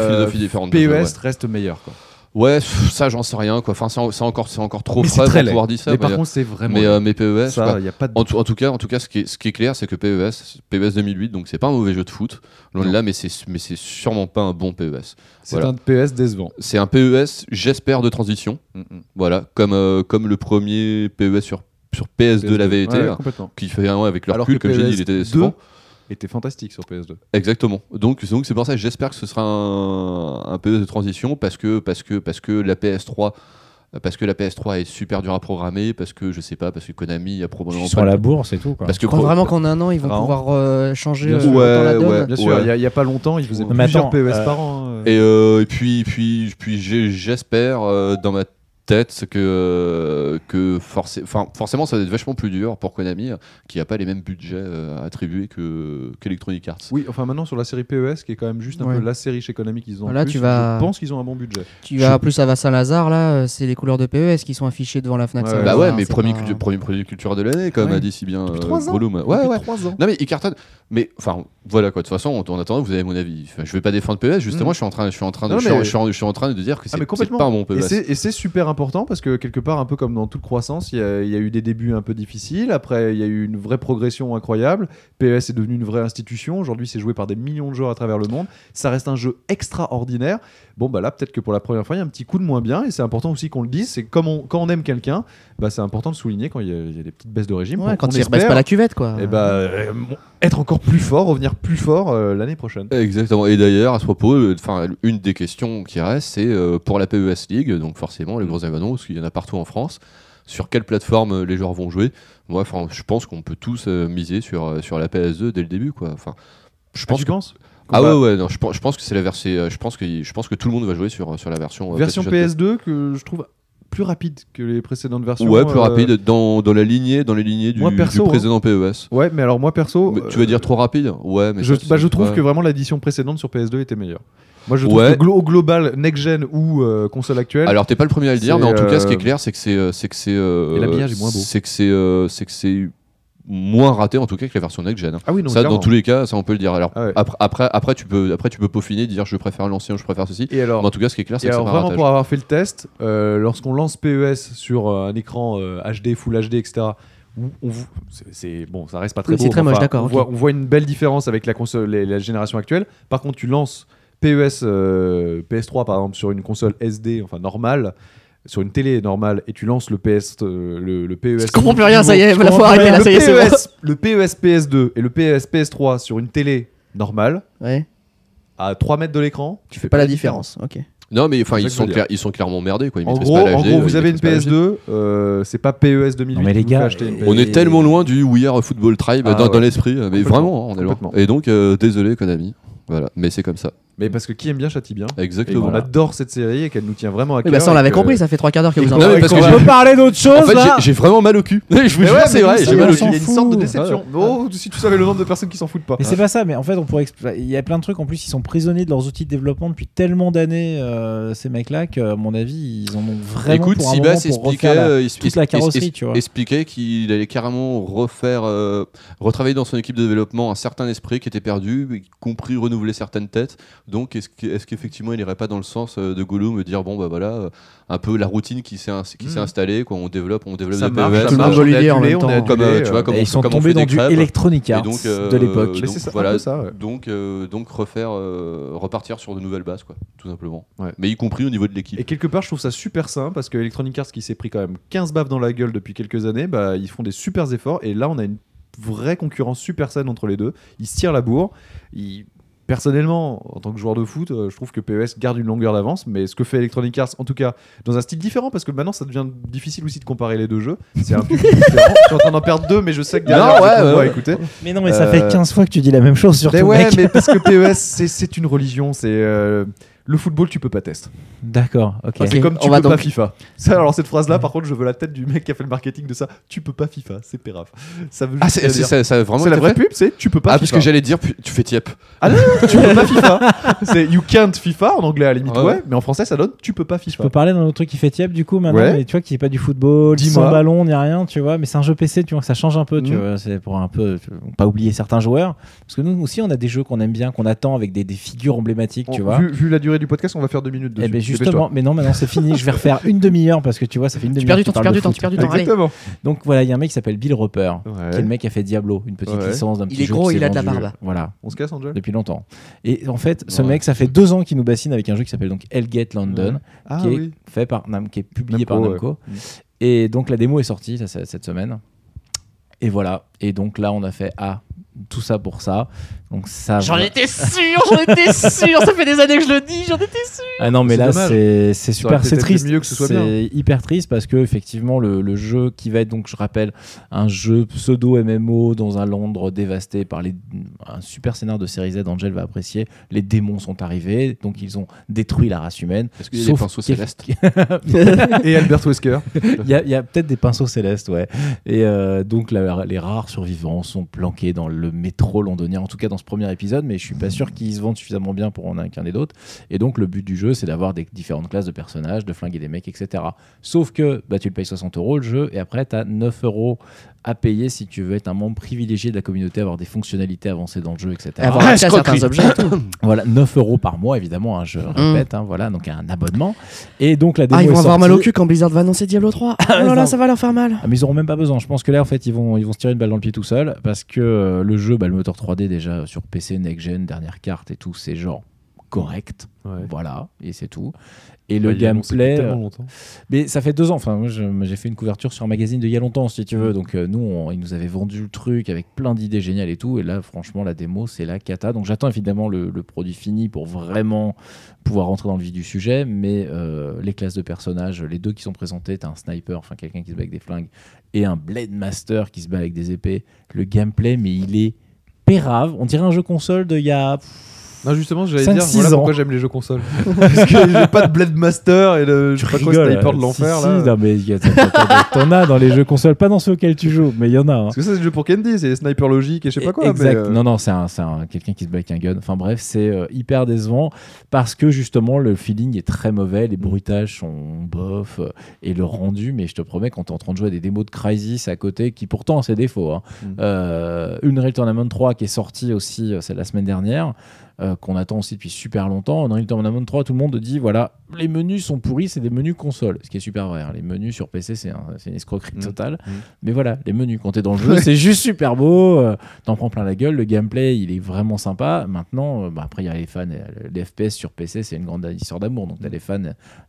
PES reste meilleur, quoi. Ouais, ça j'en sais rien quoi. Enfin, c'est encore trop frais pour pouvoir dire ça. Mais par contre, c'est vraiment. Mais PES, ça, y a pas de... en tout cas, ce qui est clair, c'est que PES 2008, donc c'est pas un mauvais jeu de foot, loin de là, mais c'est sûrement pas un bon PES. C'est un PES décevant. C'est un PES, j'espère, de transition. Voilà, comme le premier PES sur PS2 l'avait été, qui fait un avec leur cul, comme j'ai dit, il était décevant. Était fantastique sur PS2. Exactement. Donc c'est pour ça que j'espère que ce sera un PES de transition parce que la PS3 est super dure à programmer, parce que je sais pas, parce que Konami a probablement ils sont à la bourse et tout quoi. Parce que vraiment qu'en un an ils vont pouvoir changer la donne. Bien sûr, il y a pas longtemps, ils faisaient plusieurs PES par an. Et puis j'espère dans ma tête que forcément ça va être vachement plus dur pour Konami qui a pas les mêmes budgets attribués qu'Electronic Arts. Oui, enfin maintenant sur la série PES qui est quand même juste un peu la série chez Konami qu'ils ont. Là, plus, je pense qu'ils ont un bon budget. Tu vas plus à Saint-Lazare là, c'est les couleurs de PES qui sont affichées devant la Fnac. Bah ouais, mais premier produit culture de l'année comme a dit si bien Volume. Ouais. 3 ans. Non mais ils cartonnent. Mais enfin voilà quoi. De toute façon, en attendant, vous avez mon avis. Enfin, je vais pas défendre PES. Justement, je suis en train de dire que c'est pas un bon PES. Et c'est super important parce que quelque part, un peu comme dans toute croissance, il y a eu des débuts un peu difficiles. Après, il y a eu une vraie progression incroyable. PES est devenu une vraie institution. Aujourd'hui, c'est joué par des millions de joueurs à travers le monde. Ça reste un jeu extraordinaire. Bon, bah là, peut-être que pour la première fois, il y a un petit coup de moins bien. Et c'est important aussi qu'on le dise. C'est quand on aime quelqu'un, bah, c'est important de souligner quand il y a des petites baisses de régime. Ouais, quand il ne rebaisse pas la cuvette, quoi. Et bah, être encore plus fort, revenir plus fort l'année prochaine. Exactement. Et d'ailleurs, à ce propos, une des questions qui reste, c'est pour la PES League, donc forcément, les gros événements, parce qu'il y en a partout en France. Sur quelle plateforme les joueurs vont jouer? Moi, je pense qu'on peut tous miser sur la PS2 dès le début, quoi. Enfin, je pense. Tu penses? Non, je pense que c'est la version. Je pense que tout le monde va jouer sur la version. Version PS2 que je trouve plus rapide que les précédentes versions. Ouais, plus rapide dans les lignées du précédent PES. Ouais, mais alors moi perso. Mais tu vas dire trop rapide? Ouais, mais je trouve que vraiment l'édition précédente sur PS2 était meilleure. Moi je trouve que au global, next-gen ou console actuelle. Alors t'es pas le premier à le dire, mais en tout cas ce qui est clair c'est que c'est et l'habillage est moins beau. C'est que c'est moins raté en tout cas que la version next-gen. Ah oui, non, ça clairement. Dans tous les cas, ça on peut le dire. Alors après tu peux peaufiner, dire je préfère l'ancien, je préfère ceci. Et alors, mais en tout cas ce qui est clair c'est que c'est pas vraiment ratage. Pour avoir fait le test, lorsqu'on lance PES sur un écran HD, Full HD, etc. Bon, ça reste pas très beau. C'est très moche, d'accord. On voit une belle différence avec la console, la génération actuelle. Par contre, tu lances PES PS3 par exemple sur une console SD, enfin normale, sur une télé normale, et tu lances le PES. Je comprends plus rien, ça y est, il faut arrêter là, ça y est, c'est bon. Le PES PS2 et le PES PS3 sur une télé normale, à 3 mètres de l'écran, tu fais pas la différence. Ok. Non mais enfin ils sont clairement merdés quoi. En gros, vous avez une PS2, c'est pas PES 2008. Non mais les gars, on est tellement loin du We Are Football Tribe dans l'esprit, mais vraiment on est loin. Et donc désolé Konami. Voilà, mais c'est comme ça. Mais parce que qui aime bien châtie bien. Exactement. On adore cette série et qu'elle nous tient vraiment à cœur. Bah ça on l'avait compris, ça fait 3 quarts d'heure que vous en parlez. On peut parler d'autre chose. En fait, là j'ai vraiment mal au cul. Je vous jure, c'est vrai. J'ai mal au cul. Il y a une sorte de déception. Oh, si tu savais le nombre de personnes qui s'en foutent pas. Mais c'est pas ça. Mais en fait, on pourrait. Il y a plein de trucs. En plus, ils sont prisonniers de leurs outils de développement depuis tellement d'années. Ces mecs-là, à mon avis, ils en ont vraiment. Écoute, pour Sibas expliquait toute la carrosserie, tu vois. Expliquait qu'il allait carrément retravailler dans son équipe de développement un certain esprit qui était perdu, y compris renouveler certaines têtes. Donc est-ce qu'effectivement il irait pas dans le sens de Gollum, dire bon bah voilà, un peu la routine qui s'est installée, quoi, on développe ça des marche, PES, tout le monde veut l'idée en même temps. comme tu vois, comme Et on ils sont comme on tombés fait dans des du crêpes. Electronic Arts Et donc, de l'époque. Mais donc c'est ça, voilà, un peu ça, ouais. donc refaire, repartir sur de nouvelles bases, quoi, tout simplement. Ouais. Mais y compris au niveau de l'équipe. Et quelque part, je trouve ça super sain parce que Electronic Arts, qui s'est pris quand même 15 baffes dans la gueule depuis quelques années, bah, ils font des super efforts. Et là, on a une vraie concurrence super saine entre les deux. Ils se tirent la bourre. Personnellement, en tant que joueur de foot, je trouve que PES garde une longueur d'avance, mais ce que fait Electronic Arts, en tout cas, dans un style différent, parce que maintenant ça devient difficile aussi de comparer les deux jeux. C'est un public différent. Je suis en train d'en perdre deux, mais je sais que derrière, on va écouter. Mais non, mais ça fait 15 fois que tu dis la même chose sur Mais ton ouais, mec. mais parce que PES, c'est une religion. C'est le football, tu peux pas tester. D'accord, ok. C'est comme tu on va peux pas donc- FIFA. Ça, alors cette phrase-là, par contre, je veux la tête du mec qui a fait le marketing de ça. Tu peux pas FIFA, c'est pérave. Ça veut juste rien dire. ça a vraiment C'est la été vraie fait pub, c'est tu peux pas Ah, FIFA. parce que j'allais dire, tu fais tiep. Ah non, tu peux pas FIFA. C'est you can't FIFA en anglais à la limite, Ouais. ouais, mais en français ça donne tu peux pas Je FIFA. peux parler d'un autre truc qui fait tiep du coup maintenant, Ouais. mais tu vois qui est pas du football, Dis-moi. sans ballon ni rien, tu vois, mais c'est un jeu PC, tu vois, ça change un peu, tu Mhm. vois, c'est pour un peu pas oublier certains joueurs, parce que nous aussi on a des jeux qu'on aime bien, qu'on attend avec des figures emblématiques, tu vois. Vu la durée du podcast, on va faire 2 minutes dessus. Et ben Dépêche-toi. justement, mais non, maintenant c'est fini, je vais refaire une demi-heure parce que tu vois, ça fait une Tu demi-heure. perds du qu'il temps, tu parle perds de du temps, foot. tu perds du temps. Allez. Exactement. Donc voilà, il y a un mec qui s'appelle Bill Roper, Ouais. qui est le mec qui a fait Diablo, une petite Ouais. licence d'un Il petit est jeu gros, qui il s'est a de la vendu, barbe. Voilà. On se casse, Angel. Depuis longtemps. Et en fait, ce Ouais. mec, ça fait 2 ans qu'il nous bassine avec un jeu qui s'appelle donc Hellgate London, Ah qui est oui. fait par qui est publié Namco, par ouais. Namco. Et donc la démo est sortie cette semaine. Et voilà. Et donc là, on a fait tout ça pour ça. Donc ça. J'en étais sûr, ça fait des années que je le dis, j'en étais sûr. Ah non, mais C'est là, dommage. c'est aurait super, c'est peut-être été triste. mieux que ce soit bien. C'est hyper triste parce que effectivement, le jeu qui va être, donc je rappelle, un jeu pseudo MMO dans un Londres dévasté par un super scénar de série Z, Angel va apprécier. Les démons sont arrivés, donc ils ont détruit la race humaine. Est-ce qu'il y a des pinceaux célestes Et Albert Wesker. Il y a peut-être des pinceaux célestes, ouais. Et donc les rares survivants sont planqués dans le métro londonien, en tout cas dans ce premier épisode, mais je suis pas sûr qu'ils se vendent suffisamment bien pour en incarner d'autres. Et donc le but du jeu, c'est d'avoir des différentes classes de personnages, de flinguer des mecs, etc. Sauf que tu le payes 60€ le jeu, et après tu as 9€ à payer si tu veux être un membre privilégié de la communauté, avoir des fonctionnalités avancées dans le jeu, etc. Avoir accès à certains objets et tout. Voilà, 9€ par mois, évidemment, hein, je répète, hein, voilà, donc un abonnement. Et donc la démo Ah, ils vont est avoir mal au sortie. cul quand Blizzard va annoncer Diablo 3. Oh là là, ça va leur faire mal. Ah, mais ils auront même pas besoin. Je pense que là, en fait, ils vont se tirer une balle dans le pied tout seul parce que le jeu, le moteur 3D déjà sur PC, next-gen, dernière carte et tout, c'est genre correct. Ouais. Voilà, et c'est tout. Et le Il a annoncé gameplay. depuis tellement longtemps. Mais ça fait 2 ans. Enfin, moi, j'ai fait une couverture sur un magazine d'il y a longtemps, si tu veux. Donc, nous, ils nous avaient vendu le truc avec plein d'idées géniales et tout. Et là, franchement, la démo, c'est la cata. Donc, j'attends évidemment le produit fini pour vraiment pouvoir rentrer dans le vif du sujet. Mais les classes de personnages, les deux qui sont présentés, t'as un sniper, enfin quelqu'un qui se bat avec des flingues, et un Blade Master qui se bat avec des épées. Le gameplay, mais il est pérave. On dirait un jeu console d'il y a. Non, justement, j'allais 5-6 dire voilà ans. pourquoi j'aime les jeux consoles. Parce que j'ai pas de Blade Master et le je sais pas quoi, Sniper de l'enfer si, là. Si, non, mais t'en as dans les jeux consoles, pas dans ceux auxquels tu joues, mais il y en a. Hein. Parce que ça, c'est le jeu pour Candy, c'est Sniper Logique et je sais pas quoi. Exact. Mais, Non, c'est quelqu'un qui se bat avec un gun. Enfin bref, c'est hyper décevant parce que justement le feeling est très mauvais, les bruitages sont bof et le rendu, mais je te promets, quand t'es en train de jouer à des démos de Crysis à côté, qui pourtant ont ses défauts. Hein. Unreal Tournament 3 qui est sorti aussi, c'est la semaine dernière. Qu'on attend aussi depuis super longtemps. En Unreal Tournament 3, tout le monde dit voilà, les menus sont pourris, c'est des menus console. Ce qui est super vrai. Hein. Les menus sur PC, c'est une escroquerie totale. Mais voilà, les menus, quand t'es dans le jeu, c'est juste super beau. T'en prends plein la gueule. Le gameplay, il est vraiment sympa. Maintenant, après, il y a les fans. Les FPS sur PC, c'est une grande histoire d'amour. Donc, t'as les fans.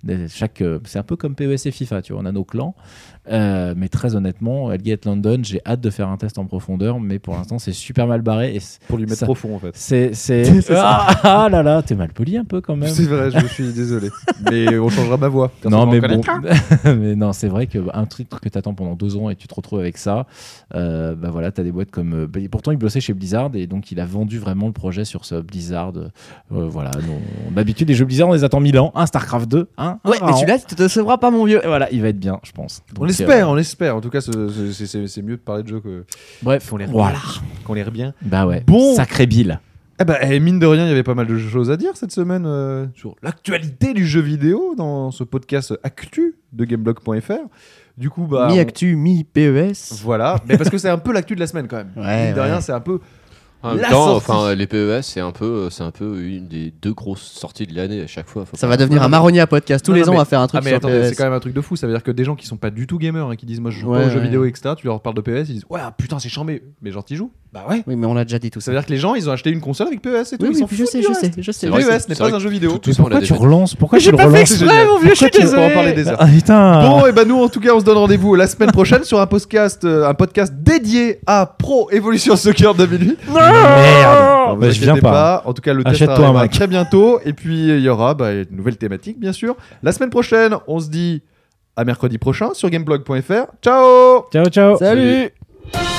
C'est un peu comme PES et FIFA. Tu vois, on a nos clans. Mais très honnêtement, Hellgate London, j'ai hâte de faire un test en profondeur. Mais pour l'instant, c'est super mal barré. Et pour lui mettre profond en fait. C'est ah là là, t'es mal poli un peu quand même. C'est vrai, je suis désolé. Mais on changera ma voix. Non, mais bon. Mais non, c'est vrai qu'un truc que t'attends pendant 2 ans et tu te retrouves avec ça, bah voilà, t'as des boîtes comme. Pourtant, il bossait chez Blizzard et donc il a vendu vraiment le projet sur ce Blizzard. Voilà, d'habitude, les jeux Blizzard, on les attend 1000 ans. Un StarCraft 2, hein. Ouais, mais celui-là, tu te décevras pas, mon vieux. Et voilà, il va être bien, je pense. Donc, on l'espère. En tout cas, c'est mieux de parler de jeux que. Bref, qu'on l'air bien. Bah ouais. Bon. Sacré Bill. Eh ben, mine de rien, il y avait pas mal de choses à dire cette semaine sur l'actualité du jeu vidéo dans ce podcast Actu de Gameblog.fr. Du coup, Mi-actu, mi-PES. Voilà, mais parce que c'est un peu l'actu de la semaine quand même. Ouais, mine de rien, c'est un peu. En même temps, les PES, c'est un peu une des 2 grosses sorties de l'année à chaque fois. Ça va devenir un marronnier à podcast. Tous les ans, on va faire un truc sur attendez, PES. c'est quand même un truc de fou. Ça veut dire que des gens qui sont pas du tout gamers et qui disent moi je joue pas aux jeux vidéo, etc., tu leur parles de PES, ils disent ouais, putain, c'est chambé. Mais genre, t'y joues. Bah ouais. Oui, mais on l'a déjà dit tout ça. Ça veut dire que les gens, ils ont acheté une console avec PES et tout. Oui, ils s'en je sais. PES n'est pas un jeu vidéo. Pourquoi tu relances? Pourquoi tu J'ai le pas fait relances? exprès, mon vieux, je suis désolé. On va en parler des heures. Ah putain. Bon, et ben nous, en tout cas, on se donne rendez-vous la semaine prochaine sur un podcast dédié à Pro Evolution Soccer 2008. Merde. Bah, je viens pas. En tout cas, le test Achète-toi un arrivera Mac. très bientôt. Et puis, il y aura une nouvelle thématique, bien sûr. La semaine prochaine, on se dit à mercredi prochain sur gameblog.fr. Ciao. Ciao. Salut.